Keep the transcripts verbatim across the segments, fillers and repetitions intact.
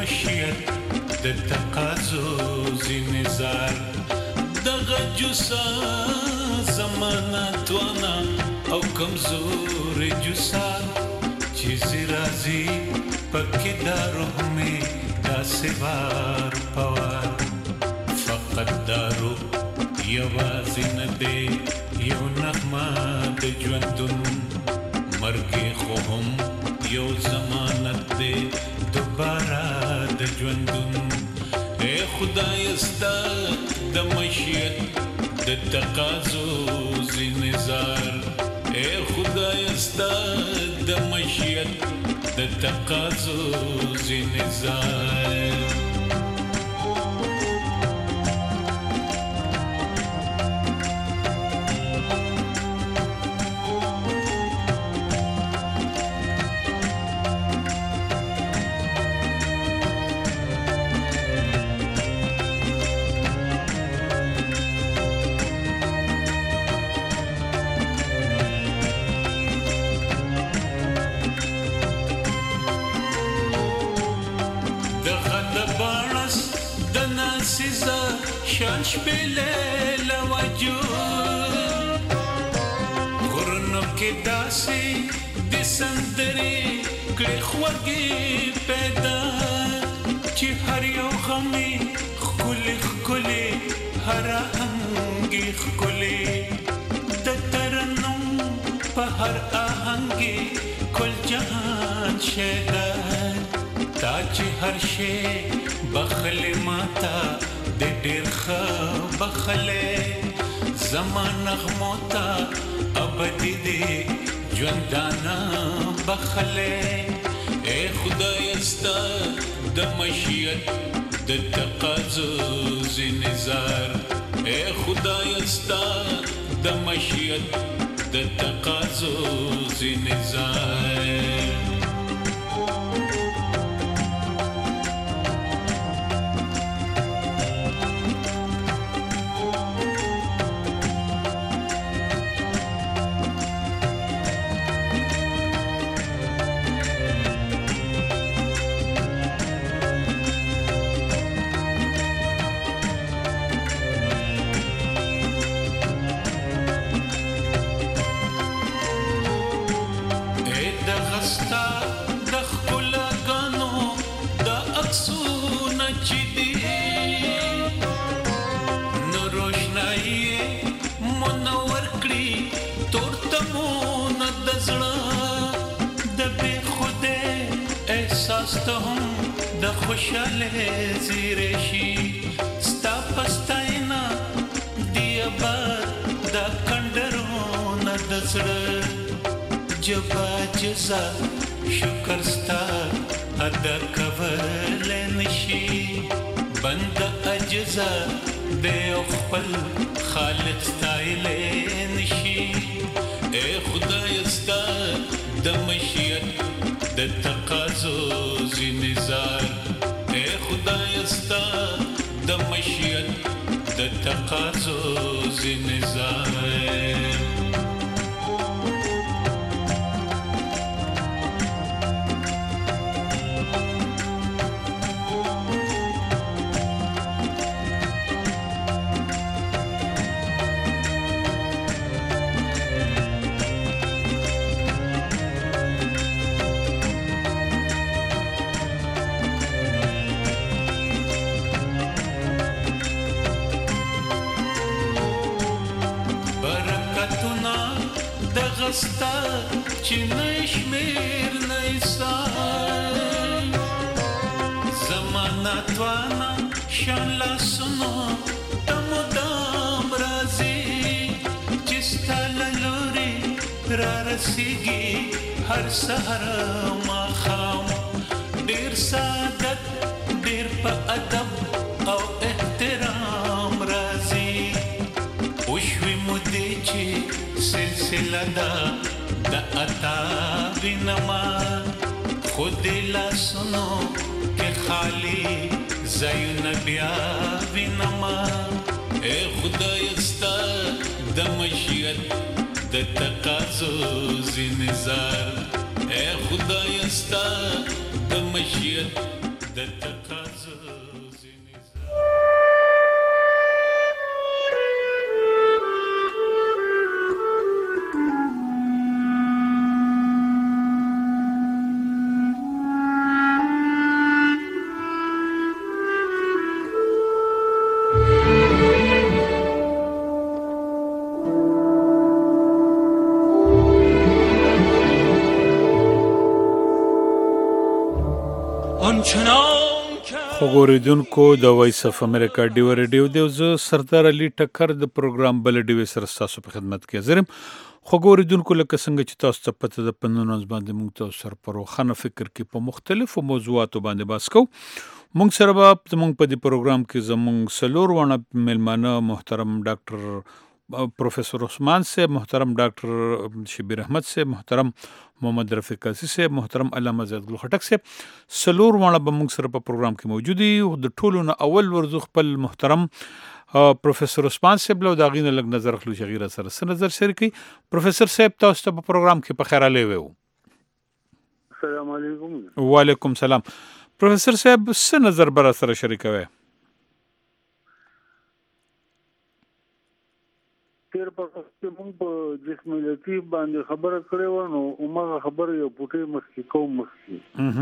مشیت د تقاضو زینزار دغه جوسا زمانہ توانا او کمزور جوسا چیز رازی پکی دارو ہمیں دا سوار پوار فقط دارو یوازی ندے یو نغمہ د ژوندون مرګ خو هم یو ضمانت دی دوباره د ژوندون اے خدای ستا د مشیت د تقاضو زینزار اے خدای ستا د مشیت د تقاضو زینزار شان شپیلے لوجود غرنو کی داسی دی سندری کلی خوگی پیدا چی ہر یو غمی خکلی خکلی ہر آہنگی خکلی دترنم پا ہر آہنگی کل جہان شیدار تا چی ہر شے بخلی ماتا د ډیر ښه بخلې زما نغمو ته ابدي دي ژوندانه بخلې اے خدای ستا د مشیت د تقاضو زینزار اے خدای ستا د مشیت د تقاضو زینزار ستهم د خوشاله زیرشي ستا پستاینا دی آباد دا کندرونه د زړه جبا جزا شکر ستا ادا کول نشي بند اجزا د خپل خالق ستایل نشي اے خدای ستا د مشیت د تقاضو زینزار اے خدای ستا د مشیت د تقاضو زینزار ستا چې نشمیر نیسان زمانہ توانا شان لاسونو تمدام رازی چستا للوری را رسیگی هر سهر ماخام دیر سعادت دیر پا ادب او احترام رازی وشوی مدی چی سلسلہ دا دا عطا بینما خود لاسنو کہ خالی زیون بیا بینما اے خدای استا دا مشیت دا تقاضو زینزار اے خدای استا دا مشیت د تقاضا خبریدونکو د وایس اف امریکا ډیو ریډیو دی زه سردار علي ټکر د پروګرام بل ډیو سره تاسو په خدمت کې حاضرم. خبریدونکو لکه څنګه چې تاسو ته پته د پنځونوز باندې موږ تاسو سره پرو خنه فکر کې په مختلفو موضوعاتو باندې بحث کوو. موږ سره به زموږ په دې پروګرام کې زموږ سلور ونه ملمانه محترم ډاکټر پروفیسور عثمان صاحب، محترم ډاکټر شبیر احمد صاحب، محترم محمد رفیق قاضي صاحب، محترم علامه زید ګل خټک صاحب. سلور ونه به موږ سره په پروګرام کې موجود دي. د ټولو نه اول ورزو خپل محترم پروفیسور عثمان صاحب له دا غینه لګ نظر خلو شغیره سره سره نظر شریکي. پروفیسور صاحب تاسو ته په پروګرام کې په خیر علي وو. السلام علیکم. وعلیکم سلام. پروفیسور صاحب څه نظر بر سره شریکوي؟ تیر په وخت موږ په جسم لطیف باندې خبره کړې و، نو عمره خبره یو پټه مخکې کوم مخکې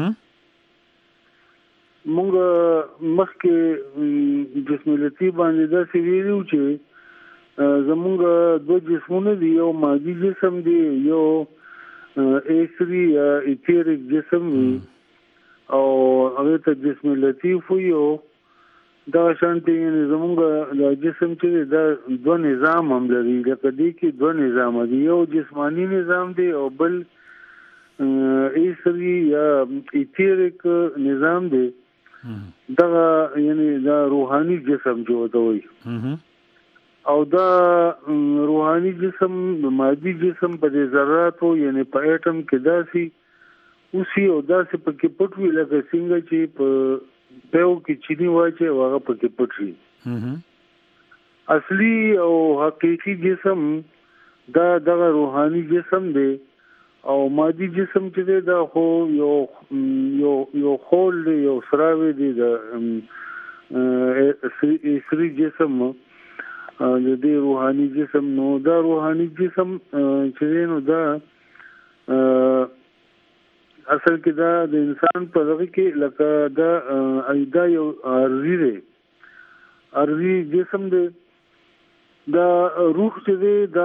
موږ مخکې جسم لطیف باندې دا سی ویلو چې زمونږ دوه جسمونه دي، یو مادي جسم دی، یو ایسری یا ایتریک جسم دی، او هغه ته جسم لطیف یو دا شانتي زمونږ د جسم چې دا دوه نظام هم لري. لکه دې کې دوه نظام دي، یو جسمانی نظام دی او بل ایسری یا ایتریک نظام دی. دا یعنی دا روحانی جسم جو ته وایي، او دا روحانی جسم مادي جسم په دې ذراتو یعنی په اټم کې داسي اوسي او داسې پکې پټ وي لکه څنګه چې په پیو کې چینی واچي او هغه پکې پټ وي. اصلي او حقيقي جسم دا دغه روحاني جسم دی، او مادي جسم چې دی دا خو یو یو یو خول دی، یو سراوی دی، د ایسری جسم د دې روحاني جسم. نو دا روحاني جسم چې دی نو دا اصل کې دا د انسان په دغه کې لکه دا ایدا یو ارزي دی، ارزي جسم دی. دا روح چې دی دا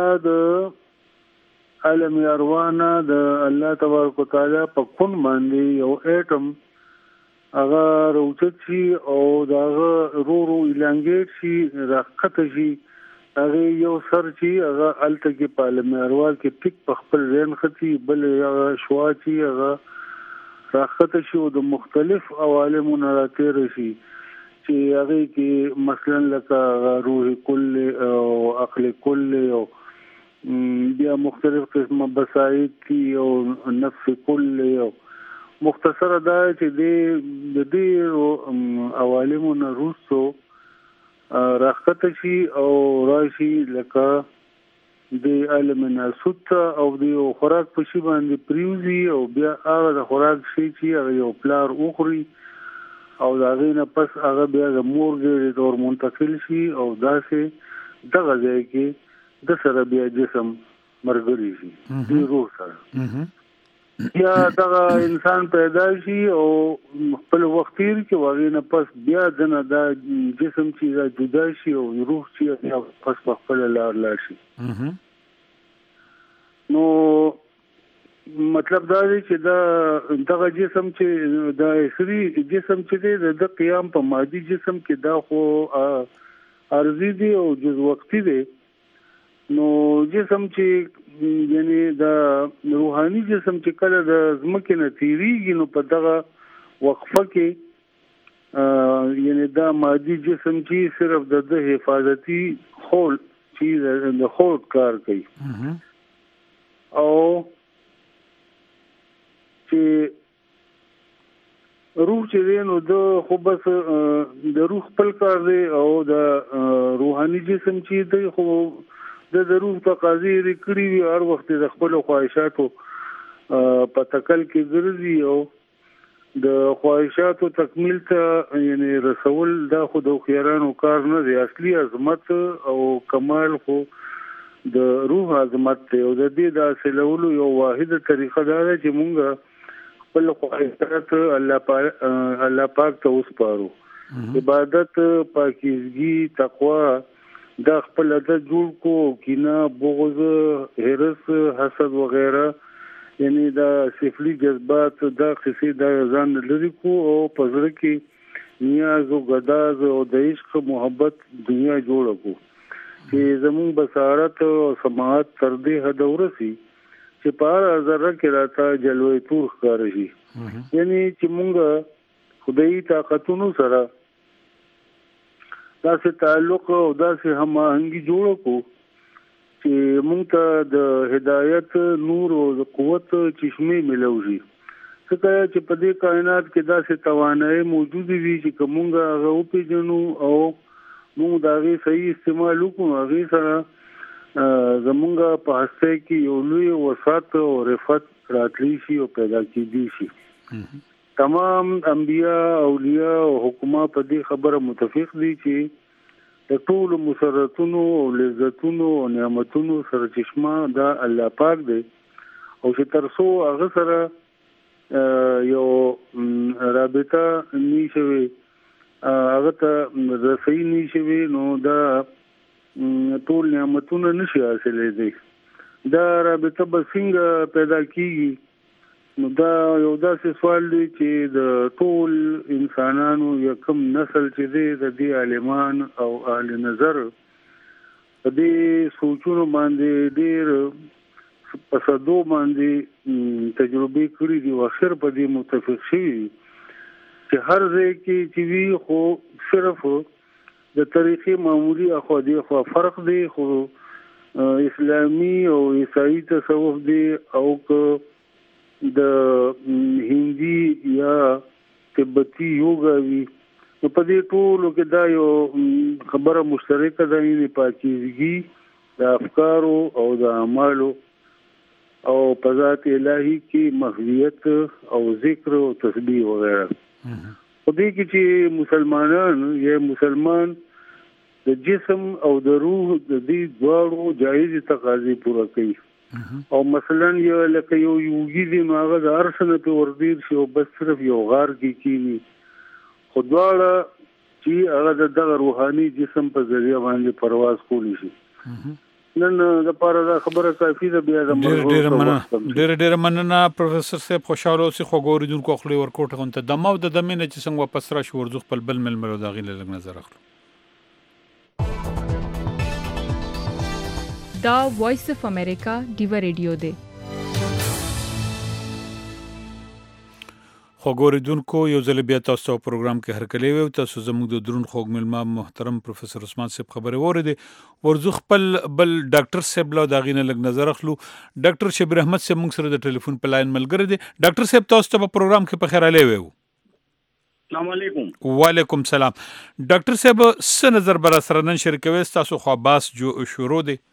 د عالم ارواح د الله تبارک وتعالى په کون باندې یو اټم هغه روچت شي او دا رو رو الانګیټ شي راخته شي، هغه یو سر شي هغه الته کې په عالم ارواح کې ټیک په خپل رین خطي بل هغه شوا شي هغه راخته شي او د مختلف عوالمونو راتیر شي چې هغه کې مثلا لکه روح کل او عقل کل او بیا مختلف قسمه بصائر کی او نفس کل او مختصر دا چې د دې عوالمونو روسو راخته شي او راشي لکه د عالم ناسوت او د خوراک په شی باندې پریوزي او بیا هغه د خوراک شي چې هغه یو پلار اوخري او دا غینه پس هغه بیا د مور ګړې تور منتقل شي او داسې دغه ځای کې د سره بیا جسم مرګري شي د روح سره. یا دغه انسان پیدا شي او خپل وخت تیر کې واغینه پس بیا دنه دا جسم چې دا جدا شي او روح چې پس په خپل لار لاړ شي. نو مطلب دا دی چې دا دغه جسم چې دا ایسری جسم چې دی د قیام په مادي جسم کې دا خو ارزي دی او جز وقتی دی. نو جسم چې یعنی دا روحاني جسم چې کله د زمکه نه تیریږي نو په دغه وقفه کې یعنی دا مادي جسم چې صرف د حفاظتي خول چې د خول کار کوي او چې روح چې دی نو د خو بس د روح خپل کار دی او د روحاني جسم چې دی خو د روح تقاضې لري وي هر وخت د خپل خواهشاتو په تکل کې ګرځي او د خواهشاتو تکمیل ته یعنی رسول دا خو د خیرانو کار نه دی. اصلي عظمت او کمال خو د روح عظمت دی او د دې د حاصلولو یو واحده طریقه دا ده چې مونږ خپل خواهشات الله پاک الله پاک ته وسپارو. عبادت، پاکیزگی، تقوا دا خپل عادت جوړ کو، کینه، بغض، هرس، حسد وغیرہ یعنی دا سفلی جذبات دا قصې دا ځان لري کو او پزړه کې نیاز او غداز او د عشق محبت دنیا جوړ کو چې زمون بصارت او سماعت تر دې حد ورسي چې په ذره کې راته جلوه تور ښکار شي. یعنی چې مونږ خدای طاقتونو سره دا سه تعلق او دا سه هماهنګي جوړ کو چې مونږ ته د هدایت نور او د قوت چشمه ملوږي. څنګه چې په دې کائنات کې دا سه توانایي موجود وي چې کومه هغه او پیژنو او مونږ دا غي صحیح استعمال وکړو. هغه سره زمونږ په هسته کې یو لوی وسات او رفعت راتلی شي او پیدا کیږي شي. تمام انبیاء، اولیاء او حکما په دې خبره متفق دي چې د ټول مسرتونو او لذتونو او نعمتونو سره چشمه دا الله پاک دی او چې ترسو هغه سره یو رابطه نشوي هغه ته رسي نشوي نو دا ټول نعمتونه نشي حاصلې دي. دا رابطه به څنګه پیدا کیږي؟ نو دا یو داسې سوال دی چې د ټول انسانانو یا کوم نسل چې دی د دې عالمان او اهل نظر په دې سوچونو باندې ډېر په صدو باندې تجربه کړې دي او اخر په دې متفق شوي چې هر ځای کې چې وی خو صرف د طریقې معمولی اخو دی خو فرق دی خو اسلامی او عیسائی تصوف دی او که د هندي یا تبتی یوګا وی نو په دې ټولو کې دا یو خبره مشترکه ده یعنی پاکیزگی د افکارو او د اعمالو او په ذات الهی کې محویت او ذکر او تسبیح وغیرہ. په دې کې چې مسلمانان یا مسلمان د جسم او د روح د دې دواړو جایز تقاضې پوره کوي. او مثلا یو لکه یو یوګي دی نو هغه د ارسنه په وردیر شي او بس صرف یو غار کې کینی خو دواړه چې هغه د دغه روحاني جسم په ذریعہ باندې پرواز کولی شي. نن د پاره دا خبره کافي ده. بیا د ډېر ډېر مننه ډېر ډېر مننه پروفیسور صاحب. خوشاله اوسئ خو ګوریدونکو خپل ورکوټ غونته د مو د دمنه چې څنګه واپس راشي ورزو خپل بل مل مرو دا غیله لګ نظر اخلو. دا وایس اف امریکا دیو ریډیو دی. خو ګوریدونکو یو ځل بیا تاسو په پروګرام کې هرکلی وو. تاسو زموږ د درون خوږ ملما محترم پروفیسور عثمان صاحب خبره وریدي ورزو خپل بل ډاکټر صاحب له دا غینه لګ نظر اخلو. ډاکټر شبیر احمد صاحب موږ سره د ټلیفون په لاین ملګری دي. ډاکټر صاحب تاسو ته په پروګرام کې په خیر علي وو. السلام علیکم. وعلیکم السلام. ډاکټر صاحب څه نظر بر سره نن شریکوي تاسو خو باس جو شروع دي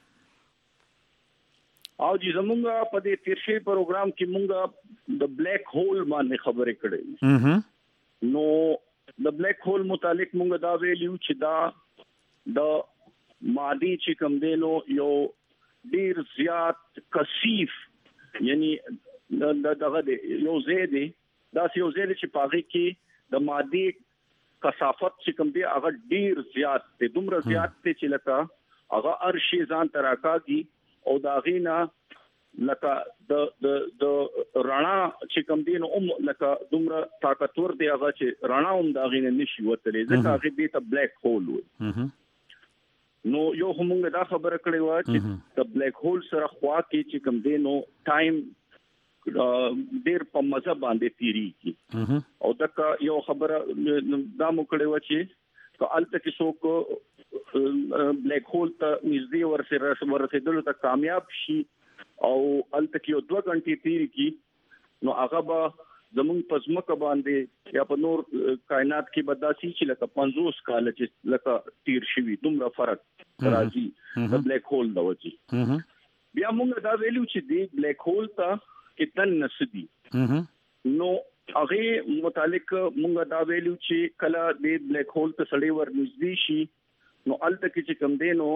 او جی زمونږه په دې تیرشي پروګرام کې مونږه د بلیک هول باندې خبرې کړې. نو د بلیک هول متعلق مونږه دا ویلیو چې دا د مادي چې کوم دی نو یو ډیر زیات کثیف یعنی د دغه یو زیاده دا یو زیاده چې پاږي کې د مادي کثافت چې کوم دی هغه ډیر زیات دی. دومره زیات دی چې لکه هغه ارشي ځان تراکاږي او دا غینا لکه د د د رانا چې کوم دین اوم لکه دومره طاقتور دی هغه چې رانا اوم دا غینا نشي وتلې ځکه هغه دې ته بلیک هول وي. نو یو همغه دا خبره کړې و چې د بلیک هول سره خوا کې چې کوم دین نو ټایم ډیر په مزه باندې تیریږي او دا یو خبره دا مو کړې و چې که الته کې څوک بلیک هول ته نږدې ورسره ورسېدلو ته کامیاب شي او الته کې یو دوه غنټې تیر کی نو هغه به زمون په ځمکه باندې یا په نور کائنات کې بداسي چې لکه پنځوس کال چې لکه تیر شي دومره فرق راځي د بلیک هول د وجې. بیا موږ دا ویلو چې دی بلیک هول ته کتن نسدي نو هغه متعلق مونږ دا ویلو چې کله د بلیک هول ته سړی ور نږدې شي نو الته کې چې کم دینو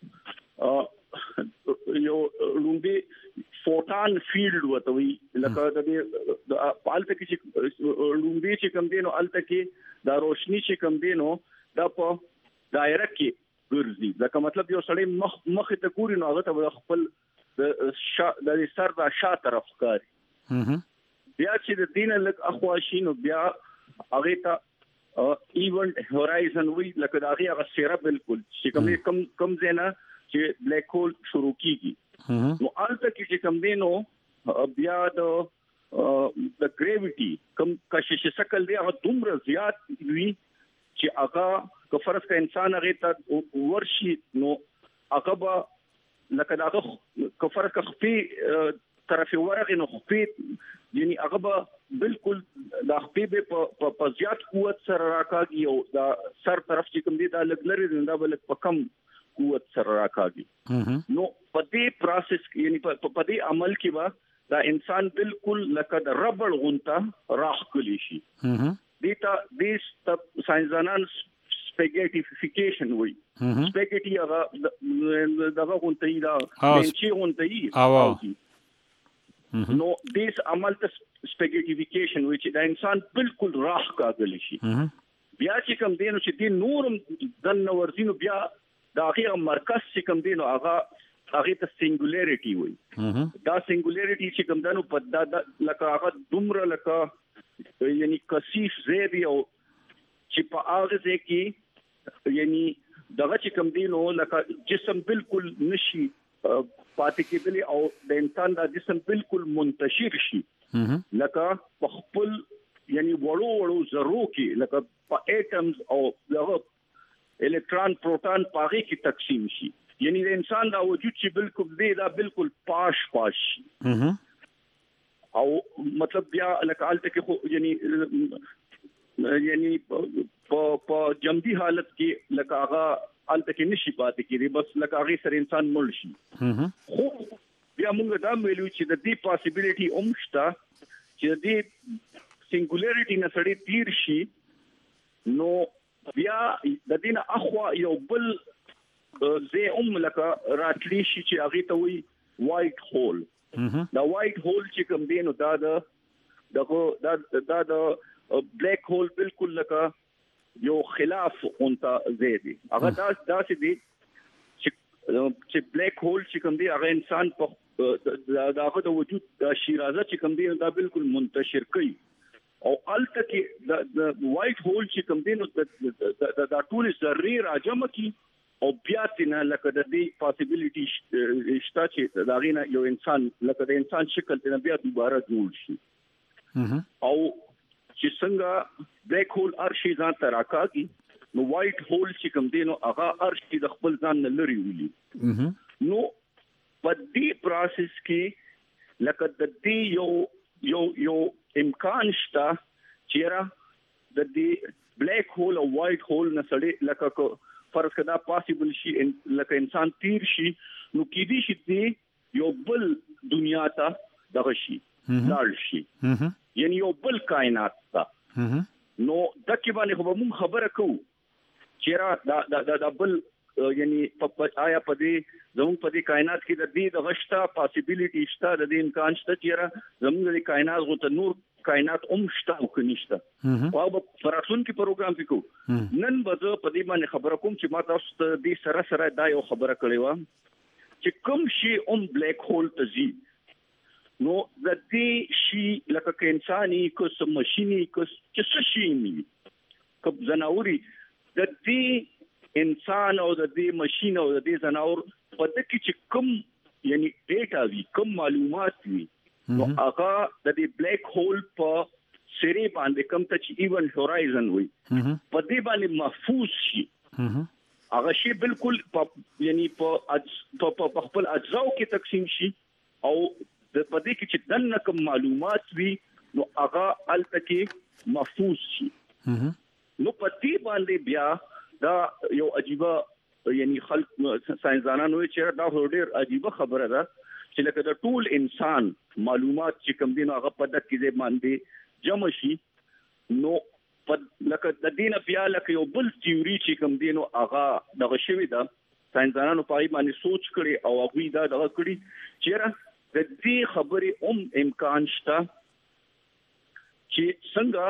یو لومبي فوټان فیلډ وته وی لکه د پالته کې چې لومبي چې کم دینو الته کې دا روشنی چې کم دینو دا په دایره کې ګرځي لکه مطلب یو سړی مخ مخ ته ګوري نو هغه ته خپل د سر د شا طرف ښکاري بیا چې د دین لک اخواشي نو بیا هغه ته ایونت هورایزن وی لکه دا هغه سیره بالکل چې کوم کم کم زینا چې بلیک هول شروع کیږي نو الته کې چې کم دینو بیا د د ګریویټي کم کشش شکل دی هغه دومره زیات وی چې هغه که فرض کا انسان هغه ته ورشي نو هغه به لکه دا که فرض کا خفي طرف ورغه نو خفي یعنی هغه به بالکل د خپې په په زیات قوت سره راکاږي او دا سر طرف چې کوم دی دا لګلري دا بل په کم قوت سره راکاږي نو په دې پروسس یعنی په دې عمل کې با دا انسان بالکل لکه د ربړ غونټه راخلی شي دیتا دیس د ساينسدانان سپیګټیفیکیشن وي سپیګټي هغه دغه غونټه دا چې غونټه نو دیس عمل ته سپیګټیفیکیشن وي چې دا انسان بالکل راخ کاږي شي بیا چې کوم دینو چې دی نورم د نورزینو بیا دا هغه مرکز چې کوم دینو هغه هغه ته سنگولریټي وي دا سنگولریټي چې کوم دنو په دا لکه هغه دومره لکه یعنی کثیف زیبی او چې په هغه ځای کې یعنی دغه چې کوم دینو لکه جسم بالکل نشي پاتې کېدلی او د انسان دا جسم بالکل منتشر شي لکه په خپل یعنی وړو وړو ذرو کې لکه په اټمز او دغه الکترون پروټون پاغي کې تقسیم شي یعنی د انسان دا وجود چې بالکل دی دا بالکل پاش پاش او مطلب بیا لکه الته کې خو یعنی یعنی په په جمدی حالت کې لکه هغه الته کې نشي پاتې کېږي بس لکه هغه سره انسان مړ شي خو بیا موږ دا ویلو چې د دې پاسیبিলিټي اومشتا چې د دې سنگولریټي نه سړی تیر شي نو بیا د دین اخوا یو بل زه ام لکه راتلی شي چې هغه ته وی وایټ هول دا وایټ هول چې کوم دی نو دا د دغه دا د بلیک هول بالکل لکه یو خلاف اونته زیدي هغه دا داسې دی چې بلیک هول چې کوم دی هغه انسان په داغه د وجود د شیرازه چې کوم دی دا بالکل منتشر کوي او الته کې د وایټ هول چې کوم دی نو د د ټول ذرې راجمع کی او بیا تنه لکه د دې پاسیبিলিټي شته چې دا غینه یو انسان لکه د انسان شکل تنه بیا دوباره جوړ شي او چې څنګه بلیک هول ارشي ځان ته راکاږي نو وایټ هول چې کوم دی نو هغه ارشي د خپل ځان نه لري ولي نو په دې پروسس کې لکه د دې یو یو یو امکان شته چې د دې بلیک هول او وایټ هول نه سړی لکه فرض کدا پاسیبل شي لکه انسان تیر شي نو کې دي چې یو بل دنیا ته دغه شي لاړ شي یعنی یو بل کائنات ته نو دکې باندې خو موږ خبره کوو چې دا دا دا بل یعنی په آیا په دې زموږ په دې کائنات کې د دې د غشتا پاسیبিলিټي شته د دې امکان شته چې زموږ د کائنات غو ته نور کائنات هم شته او کنيشته او په فراسون کې پروګرام کې کو نن به په دې باندې خبره کوم چې ما تاسو ته دې سره سره دا یو خبره کړې و چې کوم شي هم بلیک هول ته ځي نو د دې شي لکه ک انساني کوس ماشيني کوس چې څه شي ني کوم زناوري د دې انسان او د دې ماشين او د دې زناور په دې کې چې کوم یعنی ډیټا وی کوم معلومات وی نو هغه د دې بلیک هول په سری باندې کوم ته چې ایونت هورایزن وي په دې باندې محفوظ شي هغه شی بالکل یعنی په په خپل اجزاو کې تقسیم شي او د پدې کې چې دنه کوم معلومات وي نو هغه الته کې محفوظ شي نو پدې باندې بیا دا یو عجيبه یعنی خلق ساينسدانانو چې دا ډېر عجيبه خبره ده چې لکه د ټول انسان معلومات چې کوم دي هغه په دغه کې باندې جمع شي نو لکه د دینه بیا لکه یو بل تیوري چې کوم دینو هغه دغه شوی دا ساينسدانانو په باندې سوچ کړي او هغه دا دغه کړي چې د دې خبرې هم امکان شته چې څنګه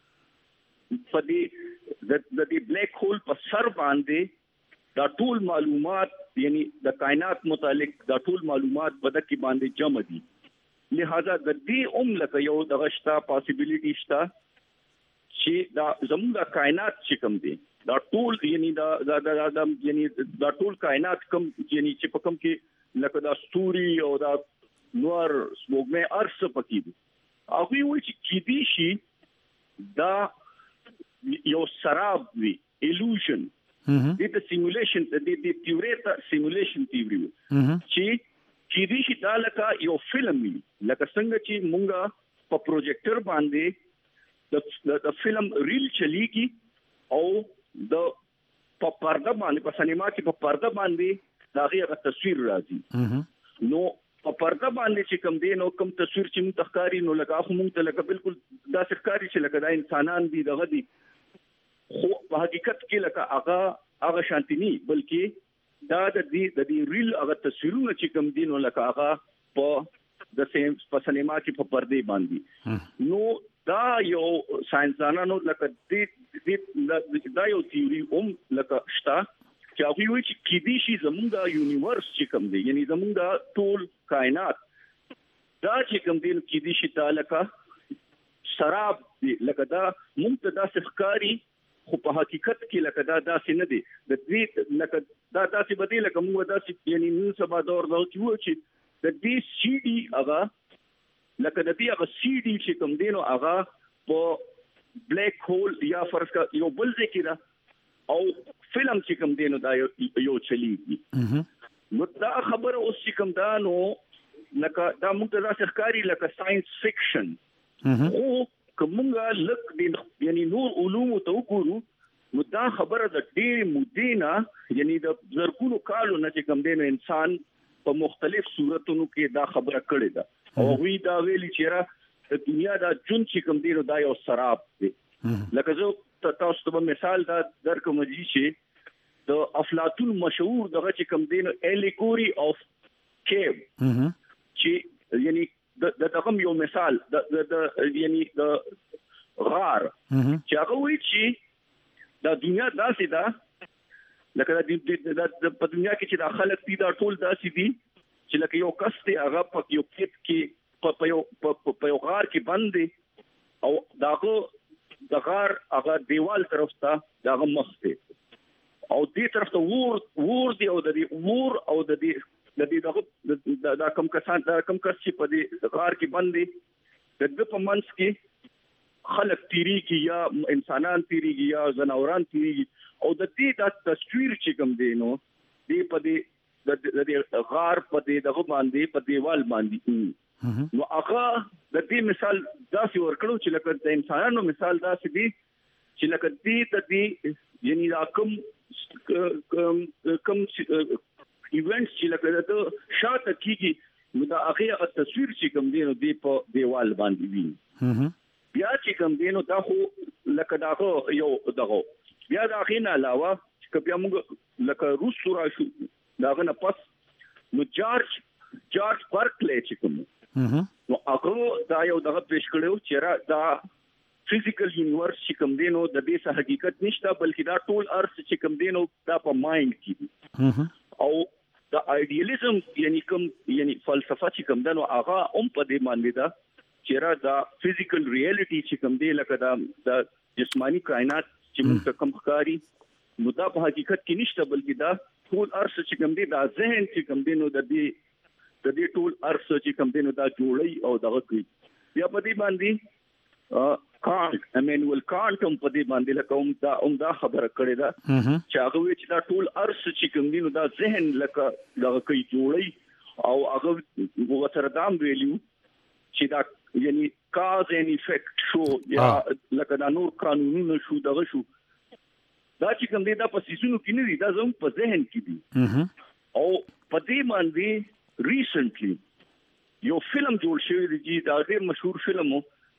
په دې د دې بلیک هول په سر باندې دا ټول معلومات یعنی د کائنات متعلق دا ټول معلومات په دې باندې جمع دي لہذا د دې هم لکه یو دغه شته پاسیبিলিټی شته چې دا زموږ کائنات چې کوم دي دا ټول یعنی دا دا یعنی دا ټول کائنات کوم یعنی چې په کوم کې لکه دا ستوري او دا نور سپوږمۍ ارس پکې دي هغه وایي چې کې دي شي دا یو سراب وی illusion د سیمولیشن د د تیوري ته سیمولیشن تیوري چې کې دي شي دا لکه یو فلم وی لکه څنګه چې مونږه په پروجیکټر باندې د د فلم ریل چلیږي او د په پرده باندې په سینما کې په پرده باندې دا غیر تصویر راځي نو په پرده باندې چې کوم دی نو کوم تصویر چې موږ تخکاری نو لکه خو موږ ته لکه بالکل دا ښکاری چې لکه دا انسانان دي دغه دي خو په حقیقت کې لکه هغه هغه شانتی نه بلکې دا د دې د دې ریل هغه تصویرونه چې کوم دي نو لکه هغه په د سیم په سینما کې په پرده باندې نو دا یو ساينسدانانو لکه دې دا یو تیوري هم لکه شته چې هغه وایي چې کې دي شي زموږ یونیورس چې کوم دی یعنی زموږ ټول کائنات دا چې کوم دی کې دي شي دا لکه سراب دی لکه دا موږ ته دا ښکاری خو په حقیقت کې لکه دا داسې نه دی د دې لکه دا داسې بدی لکه موږ داسې یعنی نن سبا دور دا چې د دې سی ډي هغه لکه د دې هغه سی ډي چې کوم دی نو هغه په بلیک هول یا فرض کا یو بل ځکه دا او فلم چې کوم دی نو دا یو چلیږي نو دا خبره اوس چې کوم دا نو لکه دا موږ ته دا ښکاری لکه ساينس فکشن خو کومه لک دین یعنی نور علوم ته وګورو نو دا خبره د ډېر مدینه یعنی د زرګونو کالو نه چې کوم دی نو انسان په مختلف صورتونو کې دا خبره کړې ده او وی دا ویلي چې را د دنیا دا جون چې کوم دی نو دا یو سراب دی لکه زه تاسو ته مثال دا درکوم چې د افلاطون مشهور دغه چې کوم دی نو الیګوري اف کیو چې یعنی د دغه یو مثال د د یعنی د غار چې هغه وی چې دا دنیا داسې ده لکه د په دنیا کې چې د خلک دي دا ټول داسې دي چې لکه یو کس دی هغه په یو کېټ کې په یو په یو غار کې باندې او داغه د غار هغه دیوال طرف ته داغه مخ دی او دې طرف ته ور ور دی او د دې ور او د دې د دې دغه د کم کسان د کم کس چې په دې غار کې باندې د د په منځ کې خلک تیری کې یا انسانان تیری کې یا زناوران تیری او د دې د تصویر چې کوم دی نو دې په دې د دې غار په دې دغه باندې په دیوال باندې نو هغه د دې مثال داسې ورکړو چې لکه د انسانانو مثال داسې دی چې لکه دې د دې یعنی دا کوم کوم ایونټس چې لکه د شاته کیږي نو دا هغه تصویر چې کوم دی نو دې په دیوال باندې وي بیا چې کوم دی نو دا خو لکه دا یو دغه بیا دا غینه علاوه چې بیا موږ لکه روس سورا شو داغه نه پس نو جارج جارج برکلی چې کوم نو هغه دا یو دغه پیش کړو چې را دا فزیکل یونیورس چې کوم دی نو د دې څه حقیقت نشته بلکې دا ټول ارث چې کوم دی نو دا په مایند کې او دا ایډیالیزم یعنی کوم یعنی فلسفه چې کوم دا نو هغه هم په دې باندې دا چې را دا فزیکل ریالټي چې کوم دی لکه دا د جسمانی کائنات چې موږ کوم ښکاری نو دا په حقیقت کې نشته بلکې دا ټول ارث چې کوم دی دا ذهن چې کوم دی نو د دې د دې ټول ارث چې کوم دی نو دا جوړي او دغه کوي بیا په دې باندې کانټ امانوئل کانټ هم په دې باندې لکه هم دا هم دا خبره کړې ده چې هغه وی چې دا ټول ارث چې کوم دی نو دا ذهن لکه دغه کوي جوړي او هغه وسره دام ویلیو چې دا یعنی کاز ان افیکټ شو یا لکه دا نور قانونونه شو دغه شو دا چې کوم دی دا په سيزونو کې نه دی دا زموږ په ذهن کې دی او په دې باندې ریسنټلی یو فلم جوړ شوی دی چې دا ډېر مشهور فلم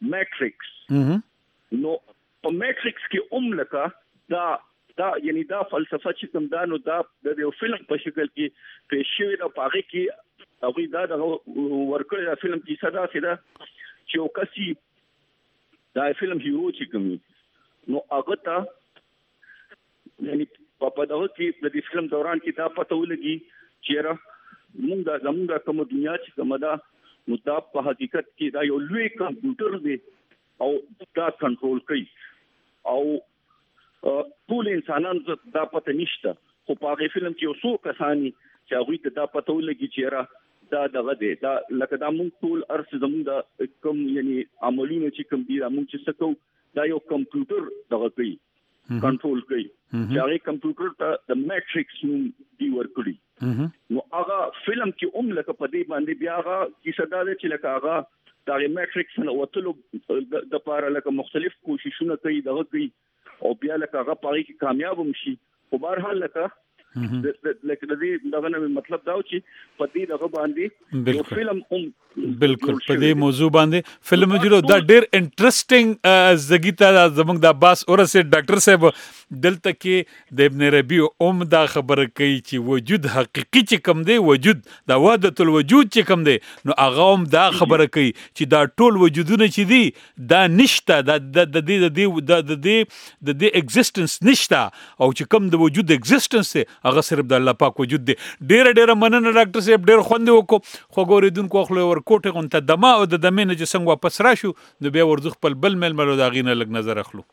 میټریکس نو په میټریکس کې هم لکه دا دا یعنی دا فلسفه چې کوم دا نو دا د یو فلم په شکل کې پیش شوی دا پاره کې او دا د ورکړی دا فلم کې صدا سره چې یو کسي دا فلم هیرو چې کوم نو هغه ته یعنی په دغه کې د دې فلم دوران کې دا پته ولګي چې را موږ دا زموږ کوم دنیا چې کوم دا نو دا په حقیقت کې دا یو لوی کمپیوټر دی او دا کنټرول کوي او ټول انسانانو دا پته نشته خو په هغه فلم کې یو څو کسانی چې هغه ته دا پته ولګي چې را دا دغه دی دا لکه دا موږ ټول ارس زموږ د کوم یعنی عملونه چې کوم دي موږ چې څه کوو دا یو کمپیوټر دغه کوي کنټرول کوي چې هغه کمپیوټر ته د میټریکس نوم دی ورکړي نو هغه فلم کې هم لکه په دې باندې بیا هغه کیسه دا ده چې لکه هغه دا میټریکس نه وتلو د لپاره لکه مختلف کوششونه کوي دغه کوي او بیا لکه هغه پاره کې کامیاب شي خو بهر حال لکه لکه د دې دغه نه مطلب دا و چې په دې دغه باندې یو فلم هم بالکل په دې موضوع باندې فلم جوړو دا ډېر انټرېسټینګ زګیتا زموږ د عباس اورسه ډاکټر صاحب دلته کې د ابن ربیع اوم دا خبره کوي چې وجود حقيقي چې کم دی وجود دا وحدت الوجود چې کم دی نو هغه هم دا خبره کوي چې دا ټول وجودونه چې دي دا نشته د د دې د دې د دې د دې ایگزیسټنس نشته او چې کم د وجود ایگزیسټنس هغه صرف د الله پاک وجود دی ډېر ډېر مننه ډاکټر صاحب ډېر خوند وکړو خو ګوریدونکو خو ورکوټه غونته دما او د دمنه چې څنګه واپس راشو نو بیا ورځ خپل بل مل ملو دا غینه لګ نظر اخلو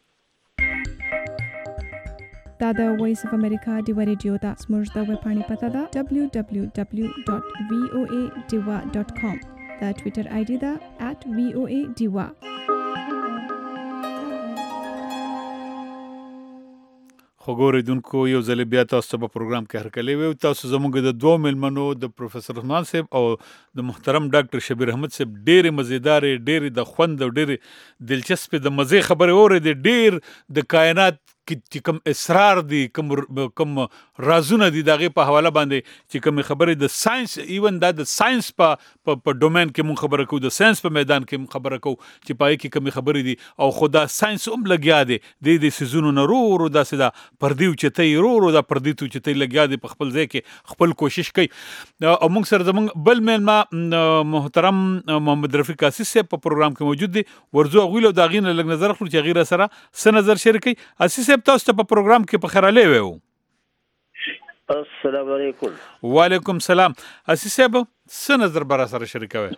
دا د وایس اف امریکا ډیوا ریډیو دا سمورز د ویب پاڼې پته ده دبلیو دبلیو دبلیو ډاټ وی او ای ډیوا ډاټ کام دا ټوئیټر آی ډی ده ات وی او ای ډیوا خو ګوریدونکو یو ځل بیا تاسو په پروګرام کې هرکلی وي تاسو زموږ د دوه ملمنو د پروفیسور عثمان صاحب او د محترم ډاکټر شبیر احمد صاحب ډېرې مزیدارې ډېرې د خوند او ډېرې دلچسپې د مزې خبرې اورېدې ډېر د کائنات کې کوم اسرار دي کوم کوم رازونه دي دغه په حواله باندې چې کوم خبرې د ساينس ایون دا د ساينس په په ډومین کې مون خبره کوو د ساينس په میدان کې مون خبره کوو چې پای کې کوم خبرې دي او خدا ساينس هم لګیا دي د دې سيزونو نه رو رو داسې دا پردیو چته رو رو دا پردیتو چته لګیا دي په خپل ځای کې خپل کوشش کوي او موږ سره زموږ بل مېلمه محترم محمد رفیق اسیس په پروګرام کې موجود دي ورزو غویلو دا غینه لګ نظر خپل چې غیره سره س نظر شریکي اسیس تاسو ته په پروګرام کې په خیراله وو السلام علیکم وعلیکم سلام اسیس صاحب څه نظر برا سره شریکوي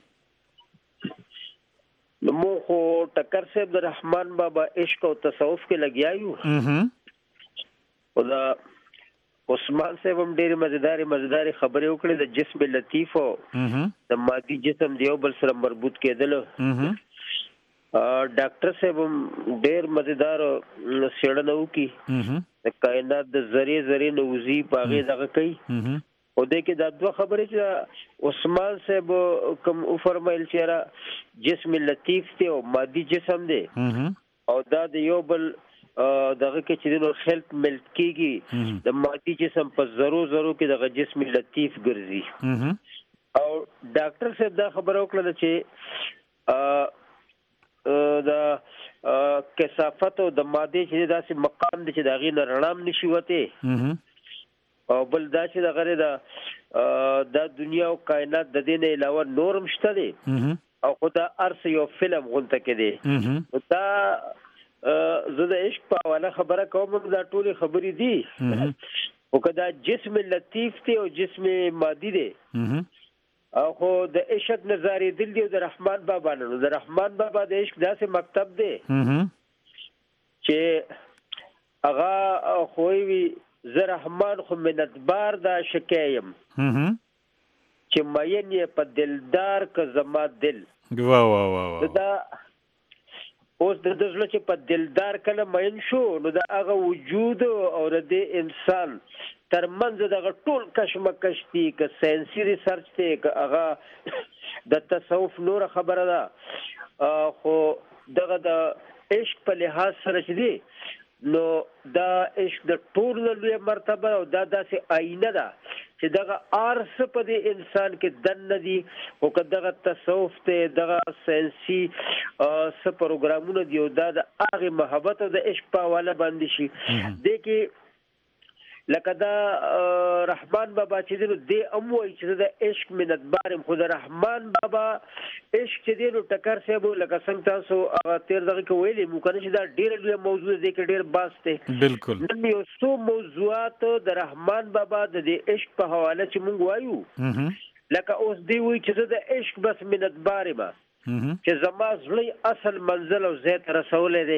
نو مو خو ټکر صاحب د رحمان بابا عشق او تصوف کې لګیایو او دا عثمان صاحب هم ډېر مزیدار مزیدار خبرې وکړې د جسم لطیف او د مادي جسم دیو بل سره مربوط کېدل ډاکټر صاحب ډېر مزیدار څېړنه وکړي د کائنات د ذرې ذرې نوزي پاغې دغه کوي او دې کې دا دوه خبرې چې عثمان صاحب کوم فرمایل چې را جسم لطیف دی او مادي جسم دی او دا د یو بل دغه کې چې نو خلط ملت کېږي د مادي جسم په ذرو ذرو کې دغه جسم لطیف ګرځي او ډاکټر صاحب دا خبره وکړه چې دا کثافت او د ماده چې داسې مقام دي چې دا غي نرنام نشي وته او بل دا چې د غره دا د دنیا او کائنات د دین علاوه نورم شته دي او خدا ارس یو فلم غونته کې دي دا زه د عشق په والا خبره کوم دا ټول خبرې دي او کدا جسم لطیف دی او جسم مادي دی او خو د عشق نظاری دل دی د رحمان بابا نو د رحمان بابا د عشق داسې مکتب دی چې هغه خووي ز رحمان خو منتبار دا شکایم چې مین یې په دلدار که زما دل وا وا وا دا اوس د دزله چې په دلدار کله مین شو نو دا هغه وجود او د انسان ترمنځ دغه ټول کشمکش دي که ساينسي ریسرچ دی که هغه د تصوف نور خبره ده خو دغه د عشق په لحاظ سره چې دی نو دا عشق د ټول لوی مرتبه او دا داسې آینه ده چې دغه ارس په دې انسان کې دن ندي او کداغه تصوف ته دغه ساينسي س پروګرامونه دی او د هغه محبت او د عشق په حواله باندې شي د کې لکه دا رحمان بابا چې دنو دی اموي چې د عشق منت بارم خود رحمان بابا عشق چې دینو ټکر سیبو لکه څنګه تاسو هغه تیر دغه کې ویلې مو کنه چې دا ډیر لوی موضوع دی کې ډیر باسته بالکل نن یو څو موضوعات د رحمان بابا د عشق په حواله چې مونږ وایو لکه اوس دی وی چې د عشق بس منت بارم چې زما زړی اصل منزل او زیت رسولې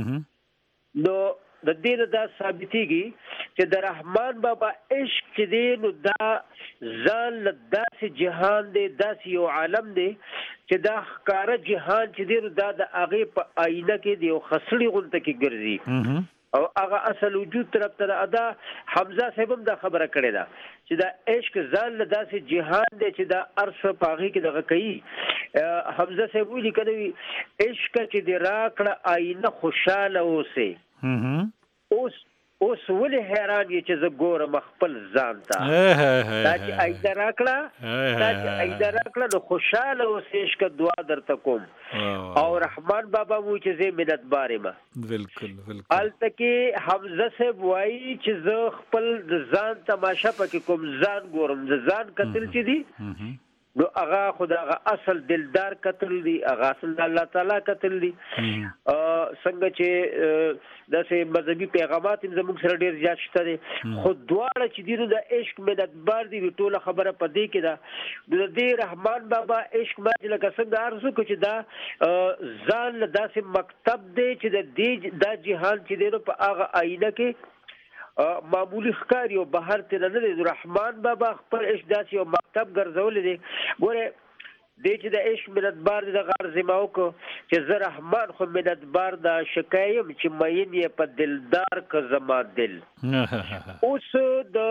دی نو د دې دا ثابتېږي چې د رحمان بابا عشق چې دی نو دا ځان له داسې جهان دی داسې یو عالم دی چې دا ښکاره جهان چې دی نو دا د هغې په آینه کې د یو خسړي غونته کې ګرځي او هغه اصل وجود طرف ته ادا حمزه صاحب هم دا خبره کړې ده چې دا عشق ځان له داسې جهان دی چې دا ارس په هغې کې دغه کوي حمزه صاحب ویلي کړی عشق چې دی راکړه آینه خوشحاله اوسې اوس اوس ولې حیران یې چې زه ګورم خپل ځان ته دا چې ایده راکړه دا چې ایده راکړه نو خوشحاله اوسې عشق دعا درته کوم او رحمان بابا وایي چې زه منتبار یم بالکل بالکل هلته کې حمزه صاحب وایي چې زه خپل ځان تماشا پکې کوم ځان ګورم د ځان کتل چې دي نو هغه خدای اصل دلدار قتل دی هغه اصل الله تعالی قتل دی څنګه چې داسې مذهبي پیغامات زموږ سره ډیر زیات شته دي خو دواړه چې دي د عشق منتبار دي ټوله خبره په دې کې ده د دې رحمان بابا عشق ما لکه څنګه ارزو کو چې دا ځان داسې مکتب دی چې د دې دا جهان چې دی په هغه آینه کې معمولی ښکاری او بهر ته نه دی رحمان بابا خپل عشق داسې یو مکتب ګرځولې دی ګوره دې چې د عشق منتبار د غار زماو کو چې زه رحمان خو منتبار د شکایم چې مین یې په دلدار ک زما دل اوس د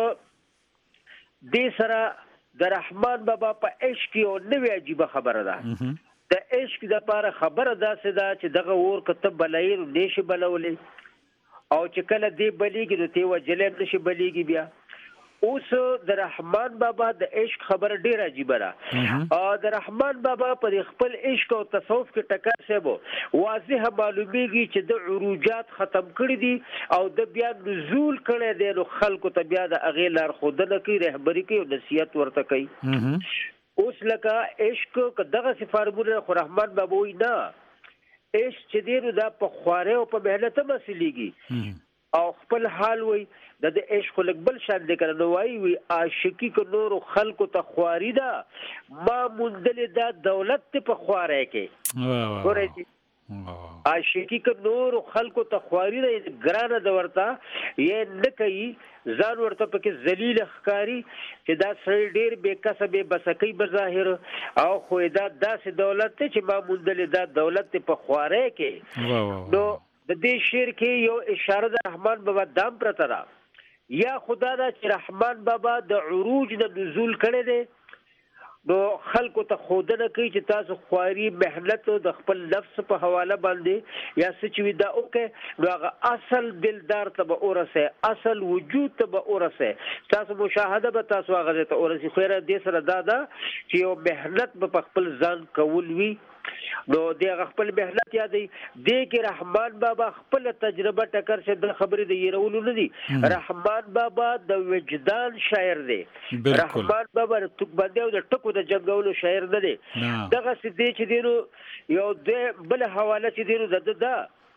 دې سره د رحمان بابا په عشق یو نوې عجیب خبره ده د عشق د لپاره خبره داسې ده چې دغه ور کتب بلایل نشي بلولې او چې کله دی بلیږي نو تی وجلې نشي بلیږي بیا اوس د رحمان بابا د عشق خبر ډیر عجیب را او د رحمان بابا په خپل عشق او تصوف کې ټکر سبو واضح معلومیږي چې د عروجات ختم کړی دي او د بیا نزول کړي دي نو خلکو ته بیا د اغه لار خودنه کوي رهبری کوي او نصیحت ورته کوي اوس لکه عشق دغه سفارمونه خو رحمان بابا وي نه عشق چې دی دا په خواره او په مهنت مسلېږي او خپل حال وي د عشق لک بل شان دي کنه وای وي عاشقي کو نور خلق ته خواري دا ما منزل دا دولت په خواره کې واه واه عاشقي کو نور خلق ته خواري دا ګرانه د ورتا یې نه کوي ځان ورته پکې ذلیل ښکاری چې دا سړی ډیر بے کسبه بسکی بظاهر او خو دا داسې دولت ته چې ما منزل دا دولت په خواره کې نو د دې شعر کې یو اشاره د رحمان بابا دام پرته را یا خدا دا چې رحمان بابا د عروج د نزول کړي دي نو خلکو ته خودنه کوي چې تاسو خواري مهنت د خپل نفس په حواله باندې یا سچوي دا اوکه نو هغه اصل دلدار ته به اورسه اصل وجود ته به اورسه تاسو مشاهده به تاسو هغه ته اورسه خیره دې سره دا دا چې یو مهنت په خپل ځان کول وی نو دغه خپل مهنت یادې دې کې رحمان بابا خپل تجربه ټکر شه د خبرې د يرولو نه دي رحمان بابا د وجدان شاعر دی رحمان بابا ټک باندې او د ټکو د جنگولو شاعر نه دی دغه سدي چې دینو یو د بل حواله چې دینو د دا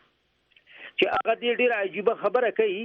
چې هغه دې ډیر عجیب خبره کوي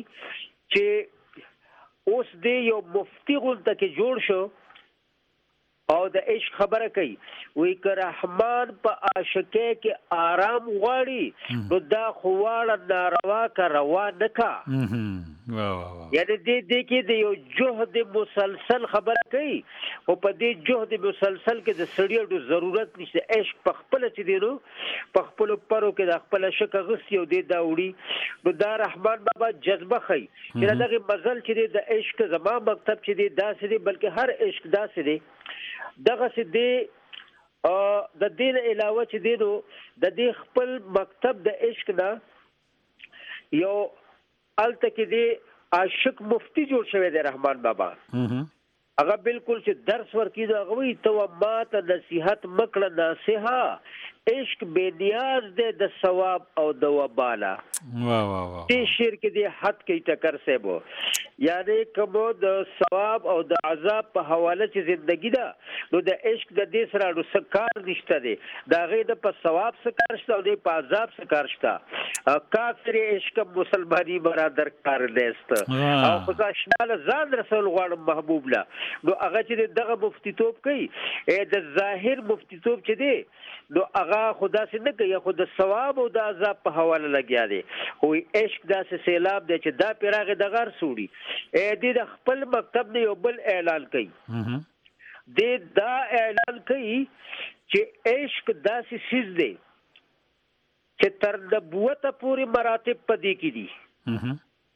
چې اوس دې یو مفتی غونډه کې جوړ شو او د عشق خبره کوي وی که رحمان په عاشقه کې آرام غواړي نو دا خواړه ناروا کا روا نکا یعنی دې دې کې د یو جهد مسلسل خبره کوي او په دې جهد مسلسل کې د سړیو ضرورت نشته عشق په خپل چې دی نو په خپل پرو کې د خپل شک غسی او دې دا وړي نو دا رحمان بابا جذبه خي چې دغه مزل چې د عشق زما مکتب چې دی داسې دی بلکې هر عشق داسې دی دغه سدي د دین علاوه چې دی نو د دې خپل مکتب د عشق نه یو الته کې دی عاشق مفتی جوړ شوی دی رحمان بابا هغه بالکل چې درس ورکړي دا غوي ته ما ته نصيحت مکړه ناصحه عشق بے نیاز دے د ثواب او د وبالا واه واه واه دې شعر کې دې حد کې ټکر سبو یعنی کوم د ثواب او د عذاب په حواله چې ژوندۍ ده نو د عشق د دې سره نو سکار نشته دي دا غي د په ثواب سکار شته او د په عذاب سکار شته کافر عشق مسلمانی برادر کار لیست او خدا شمال ځان رسول غواړم محبوب لا نو هغه چې دغه مفتیتوب کوي د ظاهر مفتیتوب چې دی نو هغه خدا سي نه کوي خو د ثواب او د عذاب په حواله لګیا دي خو عشق داسې سیلاب دی چې دا پیراغه د غر سوري ا دې د خپل مکتب نه یو بل اعلان کوي دې دا اعلان کوي چې عشق داسې سیز دی چې تر نبوت پورې مراتب پدې کې دي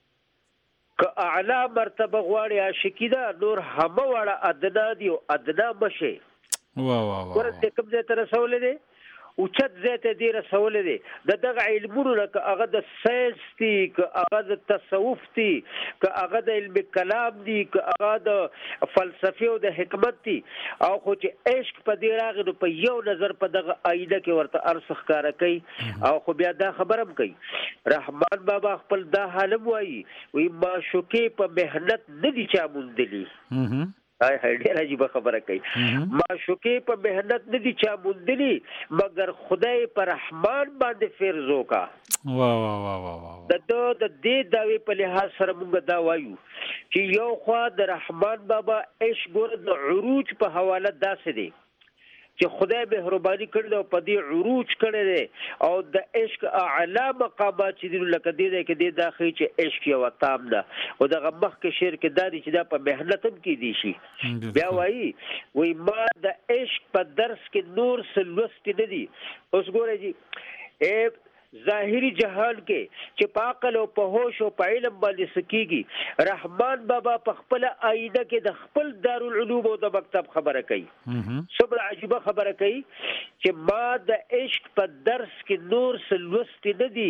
که اعلی مرتبه غواړي عاشقی دا نور همه واړه ادنا دی او ادنا مشه واه واه واه ورته کوم ځای ته رسول دي او چت ځای ته دی رسول دي د دغه علمونو لکه هغه د ساينس دي که هغه د تصوف دي که هغه د علم کلام دي که هغه د فلسفه او د حکمت دي او خو چې عشق په دی راغی نو په یو نظر په دغه آینه کې ورته ارسخ کار کوي او خو بیا دا خبرم کوي رحمان بابا خپل دا حالم وایي وی معشوقې په مهنت نه دي چا موندلی هاي هاي ډیر عجیب خبره کوي معشوقې په مهنت نه دي چا موندلی مگر خدای پر رحمان باندې فرضو کا واه واه واه واه د د دې داوی په لحاظ سره موږ دا وایو چې یو خوا د رحمان بابا عشق ګور د عروج په حواله داسې دی چې خدای مهرباني کړی او په دې عروج کړی دی او د عشق اعلی مقامات چې دی لکه دې کې دې داخلي چې عشق یو تام ده او دغه مخ کې شعر کې دا دي چې دا په مهنت هم کې دي شي بیا وایي وای ما د عشق په درس کې نور سلوست نه دي اوس ګورئ جی اے ظاهری جهان کې چې پاکل او په هوش او په علم باندې سکیږي رحمان بابا په خپل آینه کې د خپل دارالعلوم او د مکتب خبره کوي صبر عجیبه خبره کوي چې ما د عشق په درس کې نور سلوست نه دي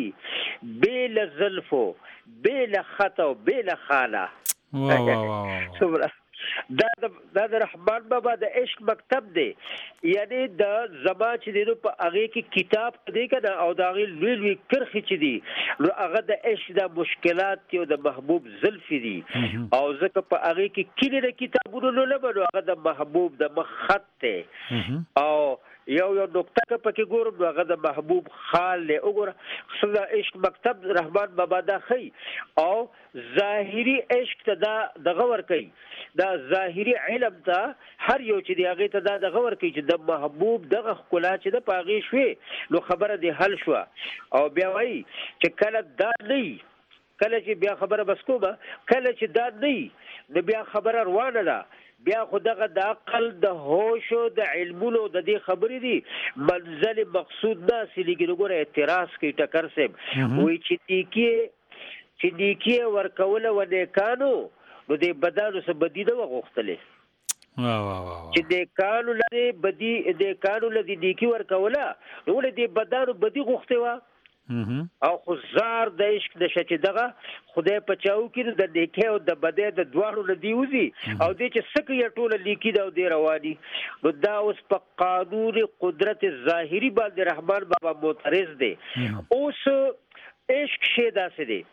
بیل زلفو بیل خط او بیل خاله واه واه واه صبر دا د د رحمان بابا د عشق مکتب دی یعنی د زما چې دی په هغه کې کتاب دی کنه او دا غي لوی لوی کرخي چې دی نو هغه د عشق د مشکلات او د محبوب زلفي دي او ځکه په هغه کې کله د کتابونو نه لبنو هغه د محبوب د مخ خط دی او یو یو نقطه پکې ګورم هغه د محبوب خال له وګوره صدا عشق مکتب رحمان بابا دا خي او ظاهري عشق ته دا دغه ور کوي دا ظاهري علم ته هر یو چې دی هغه ته دا دغه ور کوي چې د محبوب دغه خلا چې د پاغي شوي نو خبره دی حل شو او بیا وایي چې کله دا نه کله چې بیا خبره بس کومه کله چې دا نه نو بیا خبره روانه ده بیا خدغه د عقل د هوش او د علمونو د دې خبرې دي منزل مقصود نه سلیګي وګوره اعتراض کوي ټکر سم وای چې نیکی چې نیکی ورکوله و نیکانو نو د بدانو سره بدی نه وغوښتلې واه واه واه چې د کانو لري بدی د کانو لري نیکی ورکوله نو د بدانو بدی غوښته و او خو زار د عشق د شچ دغه خدای په چاو کې د نیکه او د بده د دواړو لدی وزي او د چې سکه یې ټوله لیکي دا د رواني نو دا اوس په قانون قدرت ظاهری باندې رحمان بابا معترض دي اوس عشق شه داسې دي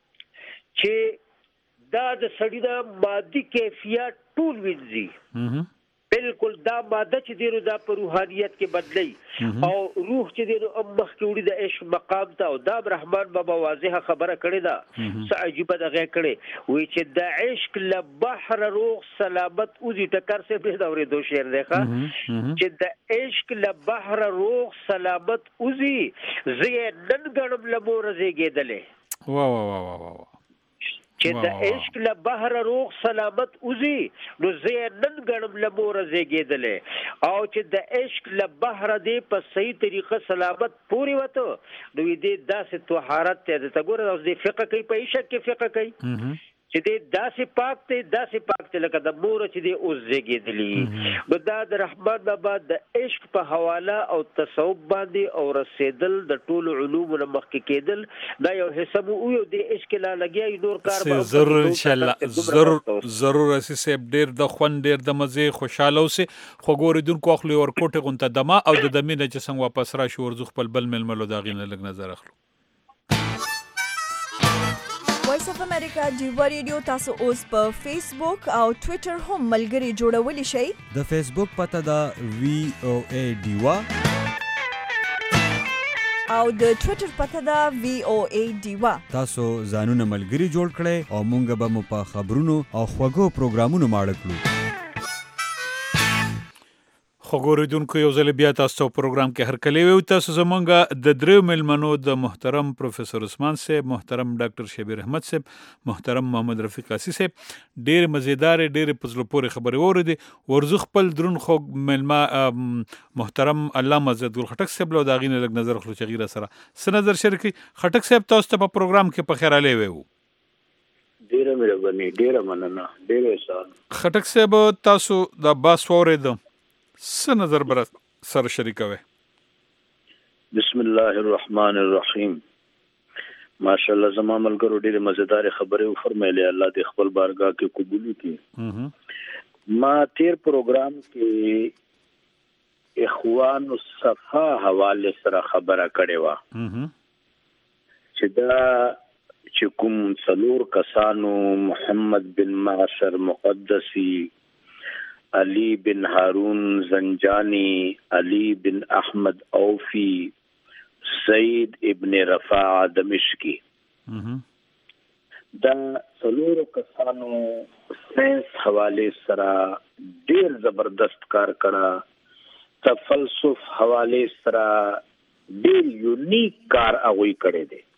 چې دا د سړی د مادي کیفیت ټول وینځي بالکل دا ماده چې دیرو دا په روحانيت کې بدلی او روح چې دیرو امخ کې وړي د عشق مقام ته او دا رحمان بابا واضحه خبره کړې ده څه عجیبه دغه کړې وی چې د عشق له بحر روح سلامت اوزي ټکر سه په دا ورې دو شعر دی چې د عشق له بحر روح سلامت اوزي زه نن غړم لمور زیږیدلې واه واه واه واه چې د عشق له بحر روح سلامت اوزي نو زه نن غړم لمور زیږیدلې او چې د عشق له بحر دې په صحیح طریقه سلامت پوری وته نو دې داسې طهارت ته د تګور اوس دې فقہ کوي په عشق کې فقہ کوي چې د داسې پاک ته داسې پاک ته لکه د مور چې د اوس زیږیدلی نو دا د رحمان بابا د عشق په حواله او تصوف باندې او رسیدل د ټولو علومو نه مخکې کېدل دا یو حساب او یو د عشق لا لګیا نور کار به ضرور ان شاء الله ضرور ضرور اسی سیب ډیر د خوند ډیر د مزه خوشاله اوسه خو ګوریدونکو اخلي ور کوټه غونته دما او د دمینه چې څنګه واپس را شو ورزخ خپل بل ململو دا غینه لګ نظر اخلو وایس اف امریکا ډیوا ریډیو تاسو اوس په فیسبوک او ټوئیټر هم ملګري جوړولی شئ د فیسبوک پته دا وی او ای ډیوا او د ټوئیټر پته دا وی او ای ډیوا تاسو ځانونه ملګري جوړ کړئ او مونږ به مو په خبرونو او خوږو پروګرامونو ماړه کړو خو ګوریدونکو یو ځل بیا تاسو په پروګرام کې هر کله وي تاسو زمونږ د دریو ملمنو د محترم پروفیسور عثمان صاحب محترم ډاکټر شبیر احمد صاحب محترم محمد رفیق قاسی صاحب ډیر مزیدار ډیر پزلو پورې خبرې وردی ورزخ خپل درون خو ملما محترم علامه عزت ګل خټک صاحب له داغینه لګ نظر خلو چې غیره سره سنظر شرکی خټک صاحب تاسو ته په پروګرام کې په خیر علي وو ډیره مهرباني ډیره مننه ډیره احسان خټک صاحب تاسو د باس وورید څه نظر بر سره شریکوي بسم الله الرحمن الرحیم ماشاءالله زما ملګرو ډېر مزیدار خبرې و فرمایله الله دې خپل بارگاه کې قبول کړي ما تیر پروګرام کې اخوان الصفا حواله سره خبره کړې و چې دا چې کوم څلور کسانو محمد بن معشر مقدسی علی بن هارون زنجانی علی بن احمد اوفی سید ابن رفاع دمشقی دا څلورو کسانو ساينس حواله سره ډیر زبردست کار کړه تفلسف حواله سره ډیر یونیک کار هغه کړی دی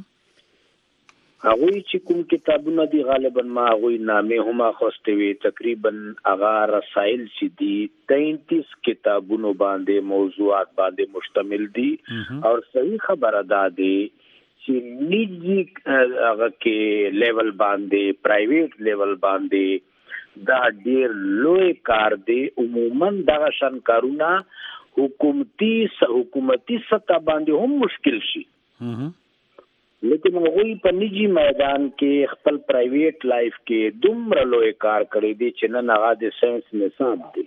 هغه چې کوم کتابونه دي غالبا ما هغه نامه هم خوسته وي تقریبا هغه رسائل چې دي تینتیس کتابونو باندې موضوعات باندې مشتمل دي او صحیح خبره ده دي چې نجی هغه کې لیول باندې پرایویټ لیول باندې دا ډیر لوی کار دی عموما دا شان کارونه حکومتي حکومتي سطح باندې هم مشکل شي لیکن هغه په نجی میدان کې خپل پرایویټ لایف کې دومره لوی کار کړی دی چې نن هغه د ساينس نصاب دی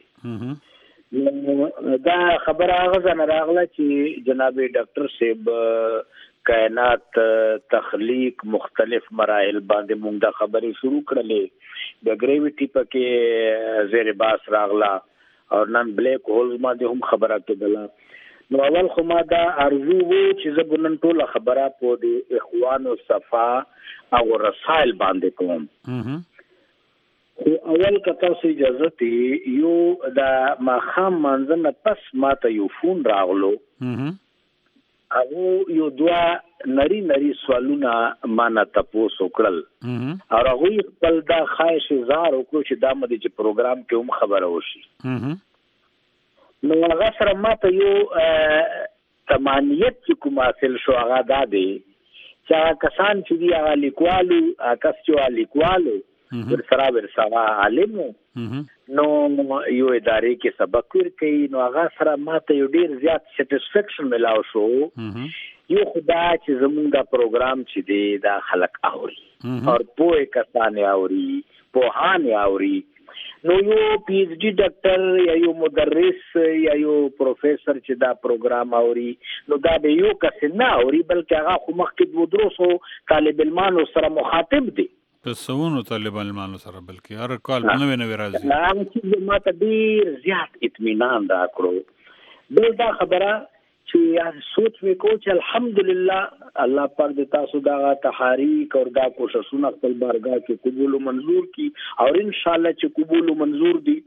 دا خبره هغه ځنه راغله چې جناب ډاکټر صاحب کائنات تخلیق مختلف مراحل باندې موږ دا خبرې شروع کړلې د گریویټي پکې زیر باس راغله او نن بلیک هولز باندې هم خبره کېدله نو اول خو ما دا ارزو وو چې زبنن ټول خبره په د اخوان او صفا او رسائل باندې کوم خو اول کته سي اجازه ته یو دا ما خام منځنه پس ما ته یو فون راغلو هغه یو دوا نری نری سوالونه ما نه تاسو کړل او هغه خپل دا خواهش زار وکړو چې دا مده چې پروګرام کې هم خبره وشي نو هغه سره ماته یو تمانیت چې کوم حاصل شو هغه دا دی چې هغه کسان چې دی هغه لیکوالو کس چې لیکوالو ور سره ور سره عالم نو یو ادارې کې سبق ورکړي نو هغه سره ماته یو ډیر زیات سټیسفیکشن ملاو شو یو خدا چې زمونږ دا پروګرام چې دی دا خلق اوري او په کسان اوري په هان اوري نو یو پی ایچ ڈی ډاکټر یا یو مدرس یا یو پروفیسور چې دا پروګرام اوري نو دا به یو کس نه اوري بلکې هغه خو مخکې و دروسو طالب علمانو سره مخاطب دي تاسوونو طالب علمانو سره بلکې هر کال نوې نوې راځي هغه چې ما ته ډیر زیات اطمینان دا کړو بل دا خبره چې سوچ وکړو چې الحمدلله الله پاک د تاسو دا تحریک او دا کوششونه خپل بارگاه کې قبول او منظور کی او ان شاء الله چې قبول او منظور دي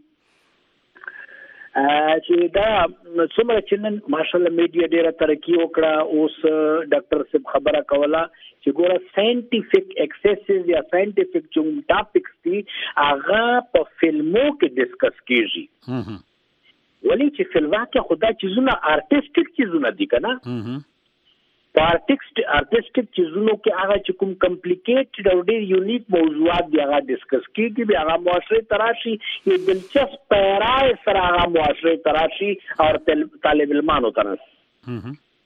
چې دا څومره چې نن ماشاءالله میډیا ډیره ترقی وکړه اوس ډاکټر صاحب خبره کوله چې ګوره ساينټیفیک ایکسسز یا ساينټیفیک کوم ټاپکس دي هغه په فلمو کې ډیسکس کیږي ولی چې فلواکه خدا چیزونه آرټیسټیک چیزونه دي کنه پارټیکس ارټیسټیک چیزونو کې هغه چې کوم کمپلیکیټډ او ډېر یونیک موضوعات دی هغه ډسکس کیږي، بیا هغه معاشره تراشي یو دلچسپ پیرای سره هغه معاشره تراشي او طالب علمانو تراشي.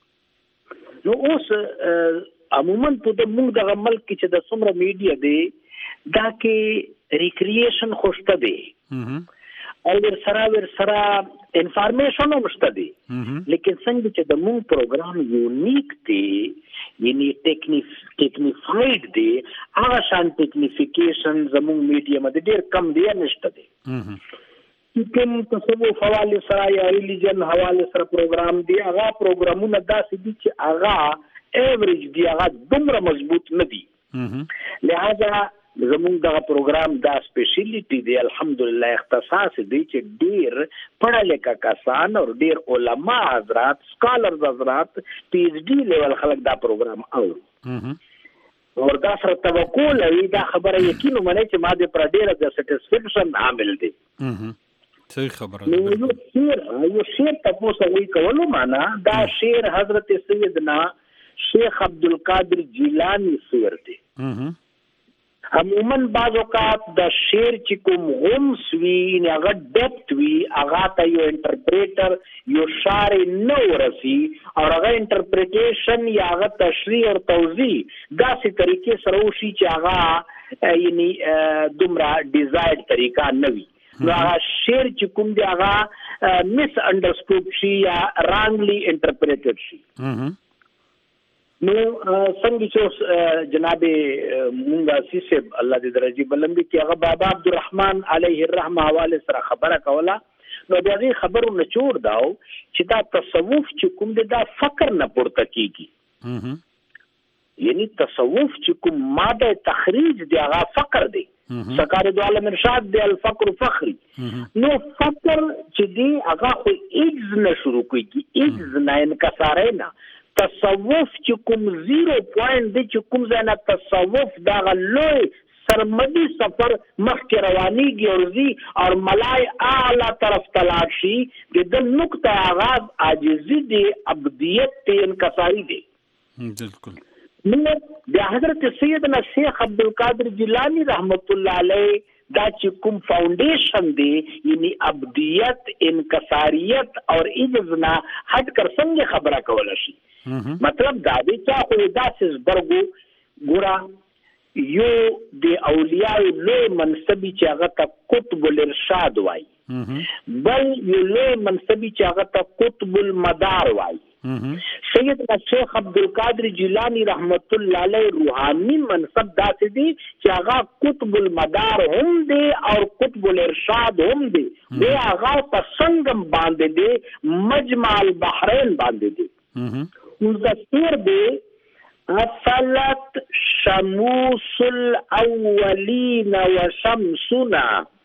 نو اوس عموما په د موږ دغه ملک کې چې د څومره میډیا دی دا کې ریکریشن خوشته دی او ور سره ور سره انفارمیشن هم شته دی، لیکن څنګه چې د مونږ پروګرام یونیک دی یعنی ټیکنیک ټیکنیفاید دی هغه شان ټیکنیفیکیشن زموږ میډیا باندې ډیر کم دی نشته دی. کوم تصوف حواله سره یا ریلیجن حواله سره پروګرام دی هغه پروګرامونه داسې دي چې هغه ایوریج دی هغه دومره مضبوط نه دي. لہذا زمونږ دغه پروګرام دا سپیشلیټي دی الحمدلله اختصاص دی چې ډیر پړه لیکه کسان او ډیر علما حضرات سکالرز حضرات پی ایچ ډي لیول خلک دا پروګرام اوري او دا سره توقع لري دا خبره یقینو منئ چې ما دې پر ډیره د سټیسفیکشن عامل دی. صحیح خبره ده. یو شعر یو شعر تاسو وی کولو معنا دا شعر حضرت سیدنا شیخ عبدالقادر جیلانی شعر دی. عموما بعض اوقات د شعر چې کوم غمس وي نه هغه ډیپت وي هغه ته یو انټرپریټر یو شاعر نو ورسي او هغه انټرپریټیشن یا هغه تشریح او توضیح داسې طریقې سره وشي چې هغه یعنی دومره ډیزاید طریقه نه وي. نو هغه شعر چې کوم دی هغه مس انډرسټوډ شي یا رانګلی انټرپریټډ شي. نو څنګه چې جناب مونږه سیسه الله دې درجه بلندي کې هغه بابا عبدالرحمن علیه الرحمه حواله سره خبره کوله، نو د دې خبرو نچوړ داو چې دا تصوف چې کوم دی دا فقر نه پورته کیږي. یعنی تصوف چې کوم ماده تخریج دی هغه فقر دی. سرکار دو عالم ارشاد دی الفقر فخری. نو فقر چې دی هغه خو ایجز نه شروع کیږي، ایجز نه انکساره نه. تصوف چې کوم زیرو پوینټ دی چې کوم ځای نه تصوف دغه لوی سرمدي سفر مخکې روانېږي او ځي او ملای اعلی طرف ته لاړ شي د د نقطه آغاز عاجزي دی ابدیت دی انکساری دی. بالکل. نو د حضرت سیدنا شیخ عبدالقادر جیلانی رحمت الله علیه دا چې کوم فاؤنډیشن دی یعنی ابدیت انکساریت اور عجزنا هټ کر څنګه خبره کوله شي. مطلب دا دی چې خو داسې برګو ګورا یو د اولیاء له منصبي چې هغه ته قطب الارشاد وای، بل یو له منصبي چې هغه ته قطب المدار وای. سیدنا شیخ عبدالقادر جیلانی رحمت الله علیه روحانی منصب داسې دی چې هغه قطب المدار هم دی او قطب الارشاد هم دی. دی هغه په سنگم باندې دی، مجمع البحرین باندې دی. اوس د سیر دی افلت شموس الاولین وشمسنا،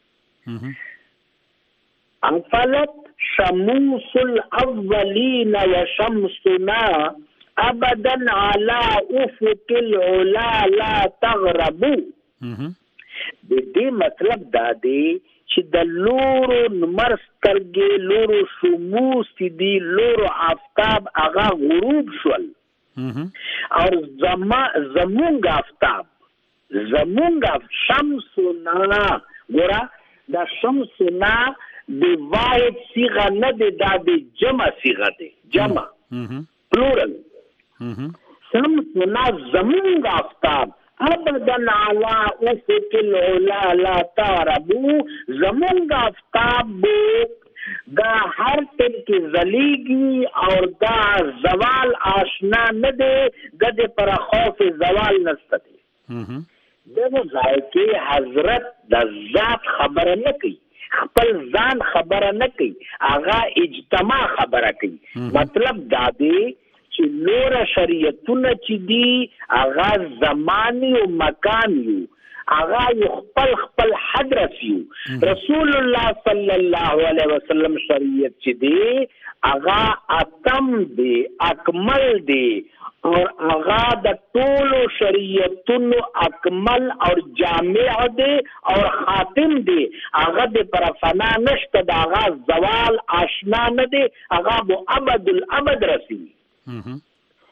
افلت شموس الاولین وشمسنا ابدا على افق العلا لا تغربو. د دې مطلب دا دی چې د لورو نمر سترګې لورو شموس دي لورو آفتاب هغه غروب شول او زما زمونږ آفتاب زمونږ شمسنا ګوره دا شمسنا د واحد صيغه نه دی دا د جمع صيغه دی، جمع پلورل. شمسنا زمونږ آفتاب ابدا على افق العلا لا تغربو، زمونږ آفتاب دا هر تل کې زلیږي او دا زوال آشنا نه دی، د دې پر خوف زوال نشته دی. دغه ځای کې حضرت د ذات خبره نه کوي، خپل ځان خبره نه کوي، هغه اجتماع خبره کوي. مطلب دا دی چې نور شریعتونه چې دي هغه زمانی او مکان یو، هغه یو خپل خپل حضرت یو. رسول الله صلی الله علیه وسلم شریعت چې دی هغه اتم دی، اکمل دی او هغه د ټولو شریعتونو اکمل او جامع دی او خاتم دی. هغه د پر فنا نشته، د هغه زوال آشنا نه دی، هغه مو ابد الابد رسی.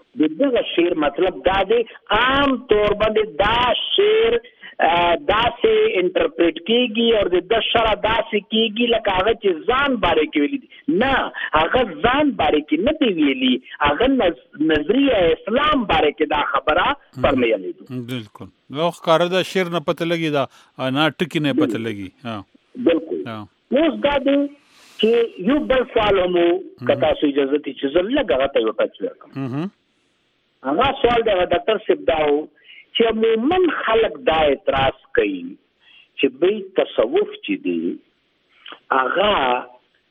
د دغه شعر مطلب دا دی عام طور باندې دا شعر داسې انټرپریټ کیږي او د د شرع داسې کیږي لکه هغه چې ځان باره کې ویلي دي. نه هغه ځان باره کې نه دی ویلي، هغه نظریه اسلام باره کې دا خبره فرمایلې دي. بالکل نو ښکاره دا شعر نه پته لګي، دا نه ټکی نه پته لګي. بالکل اوس دا دی چې یو بل سوال هم که تاسو اجازه دي چې زه لږ هغه ته یو ټچ ورکړم. هغه سوال د ډاکټر صاحب دا و چې عموما خلک دا اعتراض کوي چې بی تصوف چې دی هغه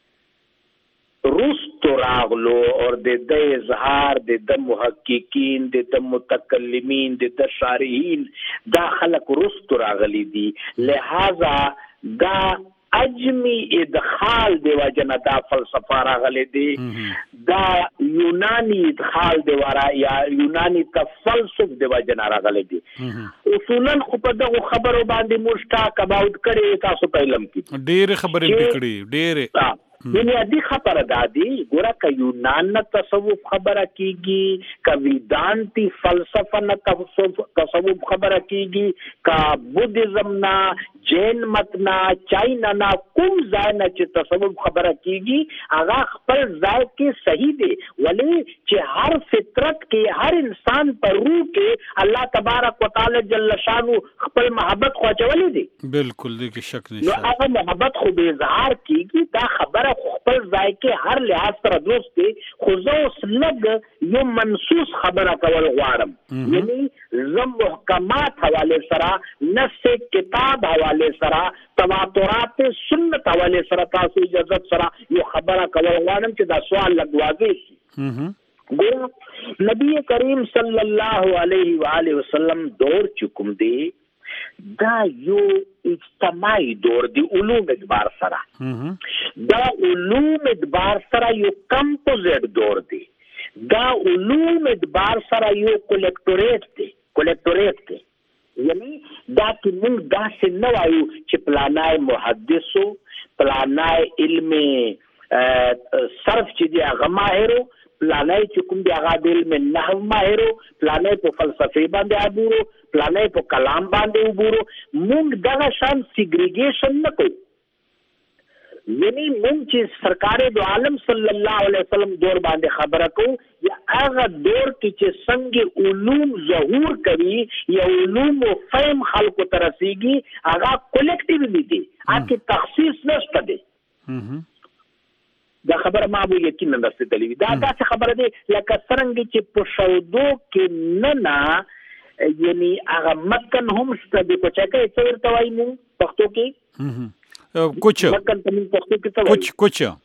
رستو راغلو او د د اظهار د د محققین د د متکلمین د د شارحین دا خلک رستو راغلي دي، لہذا دا اجمی ادخال دی وجنه دا فلسفه راغلی دی، دا یونانی ادخال دی ورا یا یونانی تفلسف دی وجنه راغلی دی. اصولا خو په دغه خبرو باندې مشتاق اباوت کړي تاسو په علم کې ډېر خبرې پکړي ډېر بنیادی خبره دا دی ګوره که یونان نه تصوف خبره کیږي، که ویدانتی فلسفه نه تصوف خبره کیږي، که بودیزم نه، جین مت نه، چاینا نه، کوم ځای نه چې تصوف خبره کیږي هغه خپل ځای کې صحیح دی، ولې چې هر فطرت کې هر انسان پر روح کې الله تبارک وتعالی جل شانو خپل محبت خو اچولی دی. بالکل دې کې شک نو نشته. هغه محبت خو به اظهار کیږي، دا خبره خپل ځای کې هر لحاظ سره درست دی، خو زه اوس لږ یو منصوص خبره کول غواړم، یعنی زه محکمات حواله سره، نص کتاب حواله سره، تواترات سنت حواله سره تاسو اجازه سره یو خبره کول غواړم چې دا سوال لږ واضح شي. ګوره نبی کریم صلی الله علیه و آله وسلم دور چې کوم دی دا یو اجتماعي دور دی علوم اعتبار سره، دا علوم اعتبار سره یو کمپوزیټ دور دی، دا علوم اعتبار سره یو کولیکټوریټ دی کولیکټوریټ دی یعنی دا چې موږ داسې نه وایو چې پلانای محدثو، پلانای علم صرف چې دی هغه ماهرو، پلانای چې کوم دی هغه د علم نحو ماهرو، پلانای په فلسفه باندې عبورو، پلانای په کلام باندې عبورو. موږ دغه شان سیګریګیشن نه کوو، یعنی موږ چې سرکار دو عالم صلی الله علیه وسلم دور باندې خبره کوو یا هغه دور کې چې څنګه علوم ظهور کوي یا علوم او فهم خلقو ته رسیږي هغه کولیکټیولی دي، هغه تخصیص نشته دی. دا خبره ما به یقینا رسېدلې وي. دا داسې خبره دی لکه څرنګه چې په شودو کې نه نه یعنی هغه مکن هم شته دی، په چکه څه ورته وایي موږ پښتو کې کوچ مکن ته موږ پښتو کې څه وایي کوچ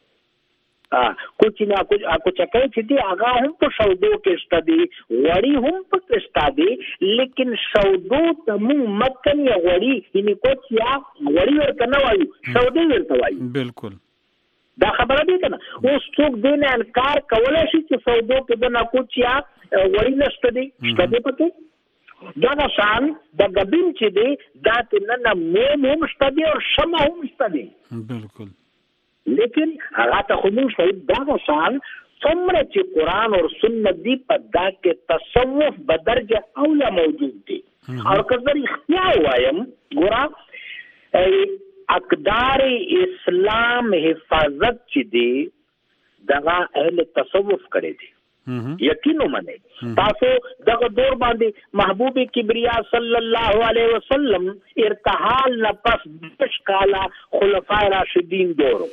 کوچ کوچ نه کوچ کو چکه چې دی هغه هم په شودو کې شته دی، وړي هم په شته دی، لیکن شودو ته موږ مکن یا وړي یعنی کوچ یا وړي ورته نه وایو، شودو ورته وایو. بالکل دا خبره دی کنه. اوس څوک دې نه انکار کولای شي چې سودو کې د ناکوچ یا وړي نشته دی، شته دی پکې. دا شان د غبین چې دی دا ته نه موم هم شته دی او شمع هم شته دی. بالکل لیکن هغه ته خو موږ شاید دا شان څومره چې قرآن او سنت دی په دا کې تصوف بدرجه اوله موجود دی. او که زه رښتیا وایم ګوره اقدار اسلام حفاظت چې دی دغه اهل تصوف کړی دی، یقین ومنئ. تاسو دغه دور باندې محبوب کبریا صلی الله علیه وسلم ارتحال نه پس دش کاله خلفای راشدین دورو،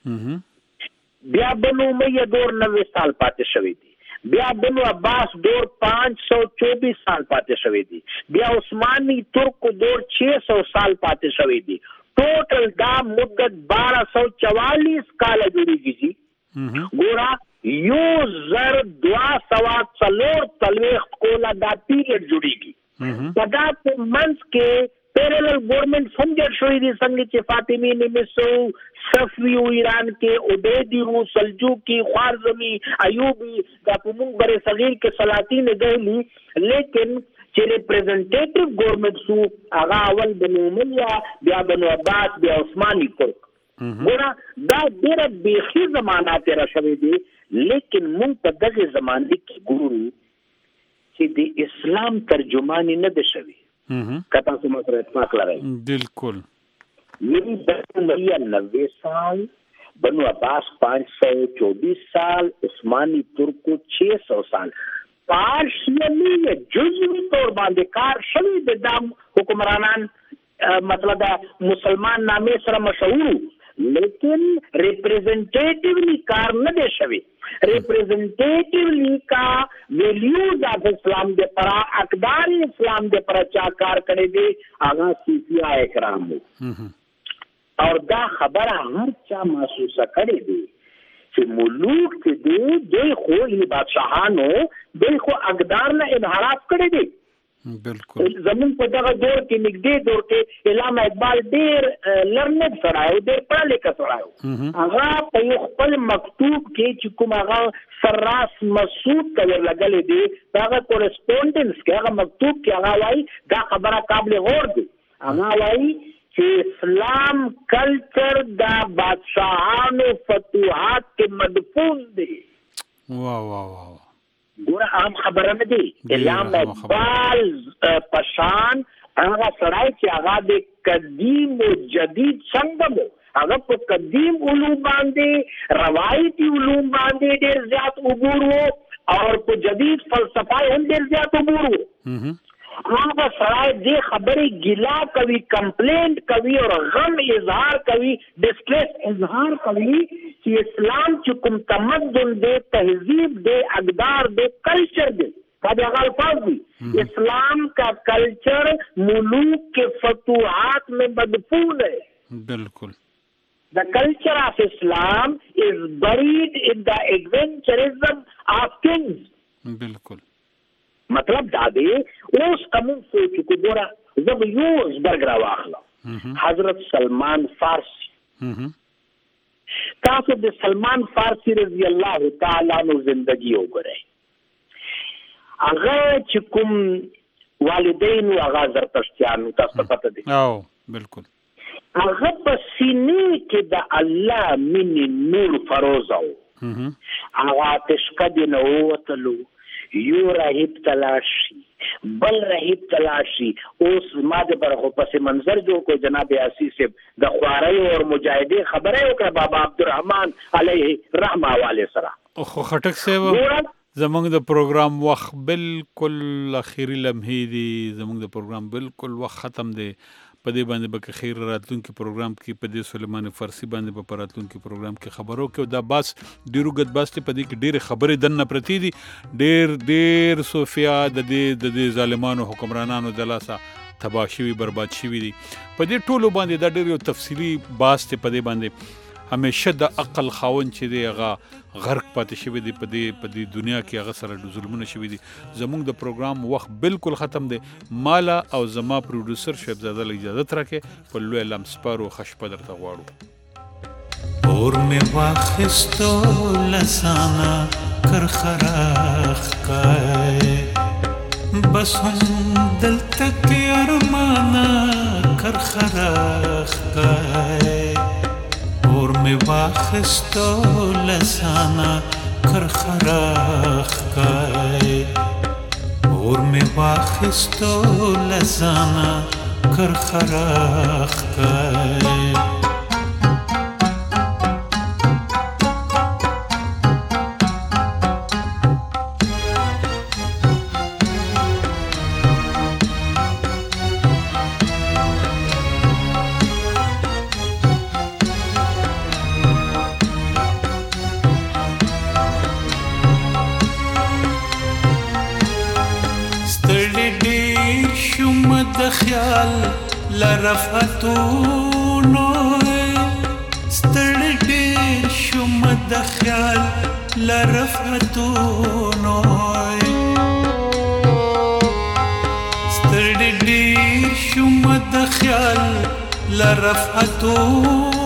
بیا بنو امیہ دور نوے سال پاتې شوی دی، بیا بنو عباس دور پانچ سو چوبیس سال پاتې شوی دی، بیا عثمانی ترک دور چھ سو سال پاتې شوی دی. ټوټل دا مدت بارہ سو چوالیس کاله جوړیږي جی. ګورا یو زر دوا سوا څلور څلوېښت کوله دا پیریډ جوړیږي. په دا په منځ کې پیرلل ګورنمنټ هم جوړ شوی دي، څنګه چې فاطمی نمسو، صفوي ایران کې، عبیدی رو، سلجوقی، خوارزمی، ایوبی، دا په موږ بر صغیر کې سلاطین دهلی، لیکن چې ریپرزنټیټیو ګورنمنټ سو هغه اول بنو امیہ، بیا بنو عباس، بیا عثمانی ترک. ګوره دا ډېره بیخي زمانه تېره شوې دي، لیکن موږ په دغه زمانه کې ګورو چې د اسلام ترجمان نه دی شوی کته کوم سره اتفاق لري بالکل میری بنو مریا نوے سال بنو عباس پانچ سو چوبیس سال عثمانی ترکو چھ سو سال پارشلی یا جزوی طور باندې کار شوی د دام حکمرانان مطلب دا مسلمان نامې سره مشهور لیکن ریپرزنٹیٹیولی کار نه دی شوی ریپرزنٹیٹیولی کا ویلیوز آف اسلام دے پرا اقدار اسلام دے پرا چا کار کرے دے آغا صوفیاء اکرام ہو اور دا خبر ہر چا محسوسہ کرے دے کہ ملوک تے دے دے خو یہ بادشاہانو دے خو اقدار نہ انحراف کرے دے بالکل زمین په دغه دور کې نږدې دور کې علامه اقبال ډېر لرنډ سړی و ډېر پړه لیکه سړی و هغه په یو خپل مکتوب کې چې کوم هغه سراس مسعود ته ورلګلی دی د هغه کورسپونډنس کې هغه مکتوب کې هغه وایي دا خبره قابل غور دی هغه وایي چې اسلام کلچر دا بادشاہانو فتوحات کې مدفون دی واو واو واو ګوره عام خبره نه دی علامه اقبال پشان هغه سړی چې هغه د قدیم او جدید څنګه مو هغه په قدیم علوم باندې روایتي علوم باندې ډېر زیات عبور وو او په جدید فلسفه هم ډېر زیات عبور وو هغه سړی دې خبرې ګیلا کوي کمپلینٹ کوي او غم اظهار کوي ډسټریس اظهار کوي چې اسلام چې کوم تمدن دې تہذیب دې اقدار دې کلچر دې دا هغه الفاظ دي اسلام کا کلچر ملوک کے فتوحات میں مدفون ہے بالکل The culture of Islam is buried in the adventurism of kings. بالکل مطلب دا دی اوس کوم څه چې ګوره زه به یو زبرګ را واخلم حضرت سلمان فارسی تاسو د سلمان فارسی رضی الله تعالی عنہ زندگی وګورئ هغه چې کوم والدین او هغه زرتشتیان تاسو پته دي او بالکل هغه په سینې کې د الله من نور فروزو هغه تشکد نه وتلو یو راهب تلاشی بل راهب تلاشی اوس ما د برخو پس منظر جو کو جناب عاصی سے د خواري او مجاهدی خبره وکړه بابا عبدالرحمن علیه رحمه والے سره خو خټک سیو زمونږ د پروګرام وخت بالکل اخیری لمحې دي زمونږ د پروګرام بالکل وخت ختم دی په دې باندې به خیر راتلونکي پروګرام کې په دې سلیمان فارسی باندې په راتلونکي پروګرام کې خبرو کې دا باس ډیرو غد باس ته په دې کې ډېر خبرې دنه پرتی دي ډېر ډېر صوفیا د دې د دې ظالمانو حکمرانانو د لاسه تباہ شوي برباد شوي دي په دې ټولو باندې دا ډېر یو تفصیلی باس ته په دې باندې همیشه د عقل خاون چې دی هغه غرق پاتې شوی دی په دې په دې دنیا کې هغه سره د ظلمونه شوی دي زموږ د پروګرام وخت بالکل ختم دی مالا او زما پروډوسر شیب زاده له اجازه ترکه په لوی لم سپارو خشپ درته غواړو اور می واخستو لسانا کرخراخ کای بس هم دل تک ارمانا کرخراخ کای اور می واخستو لسانا کرخراخ کای اور می واخستو لسانا کرخراخ کای خیال لرفتونو ستړي ډېر شوم د خیال لرفتونو ستړي ډېر شوم د خیال لرفتونو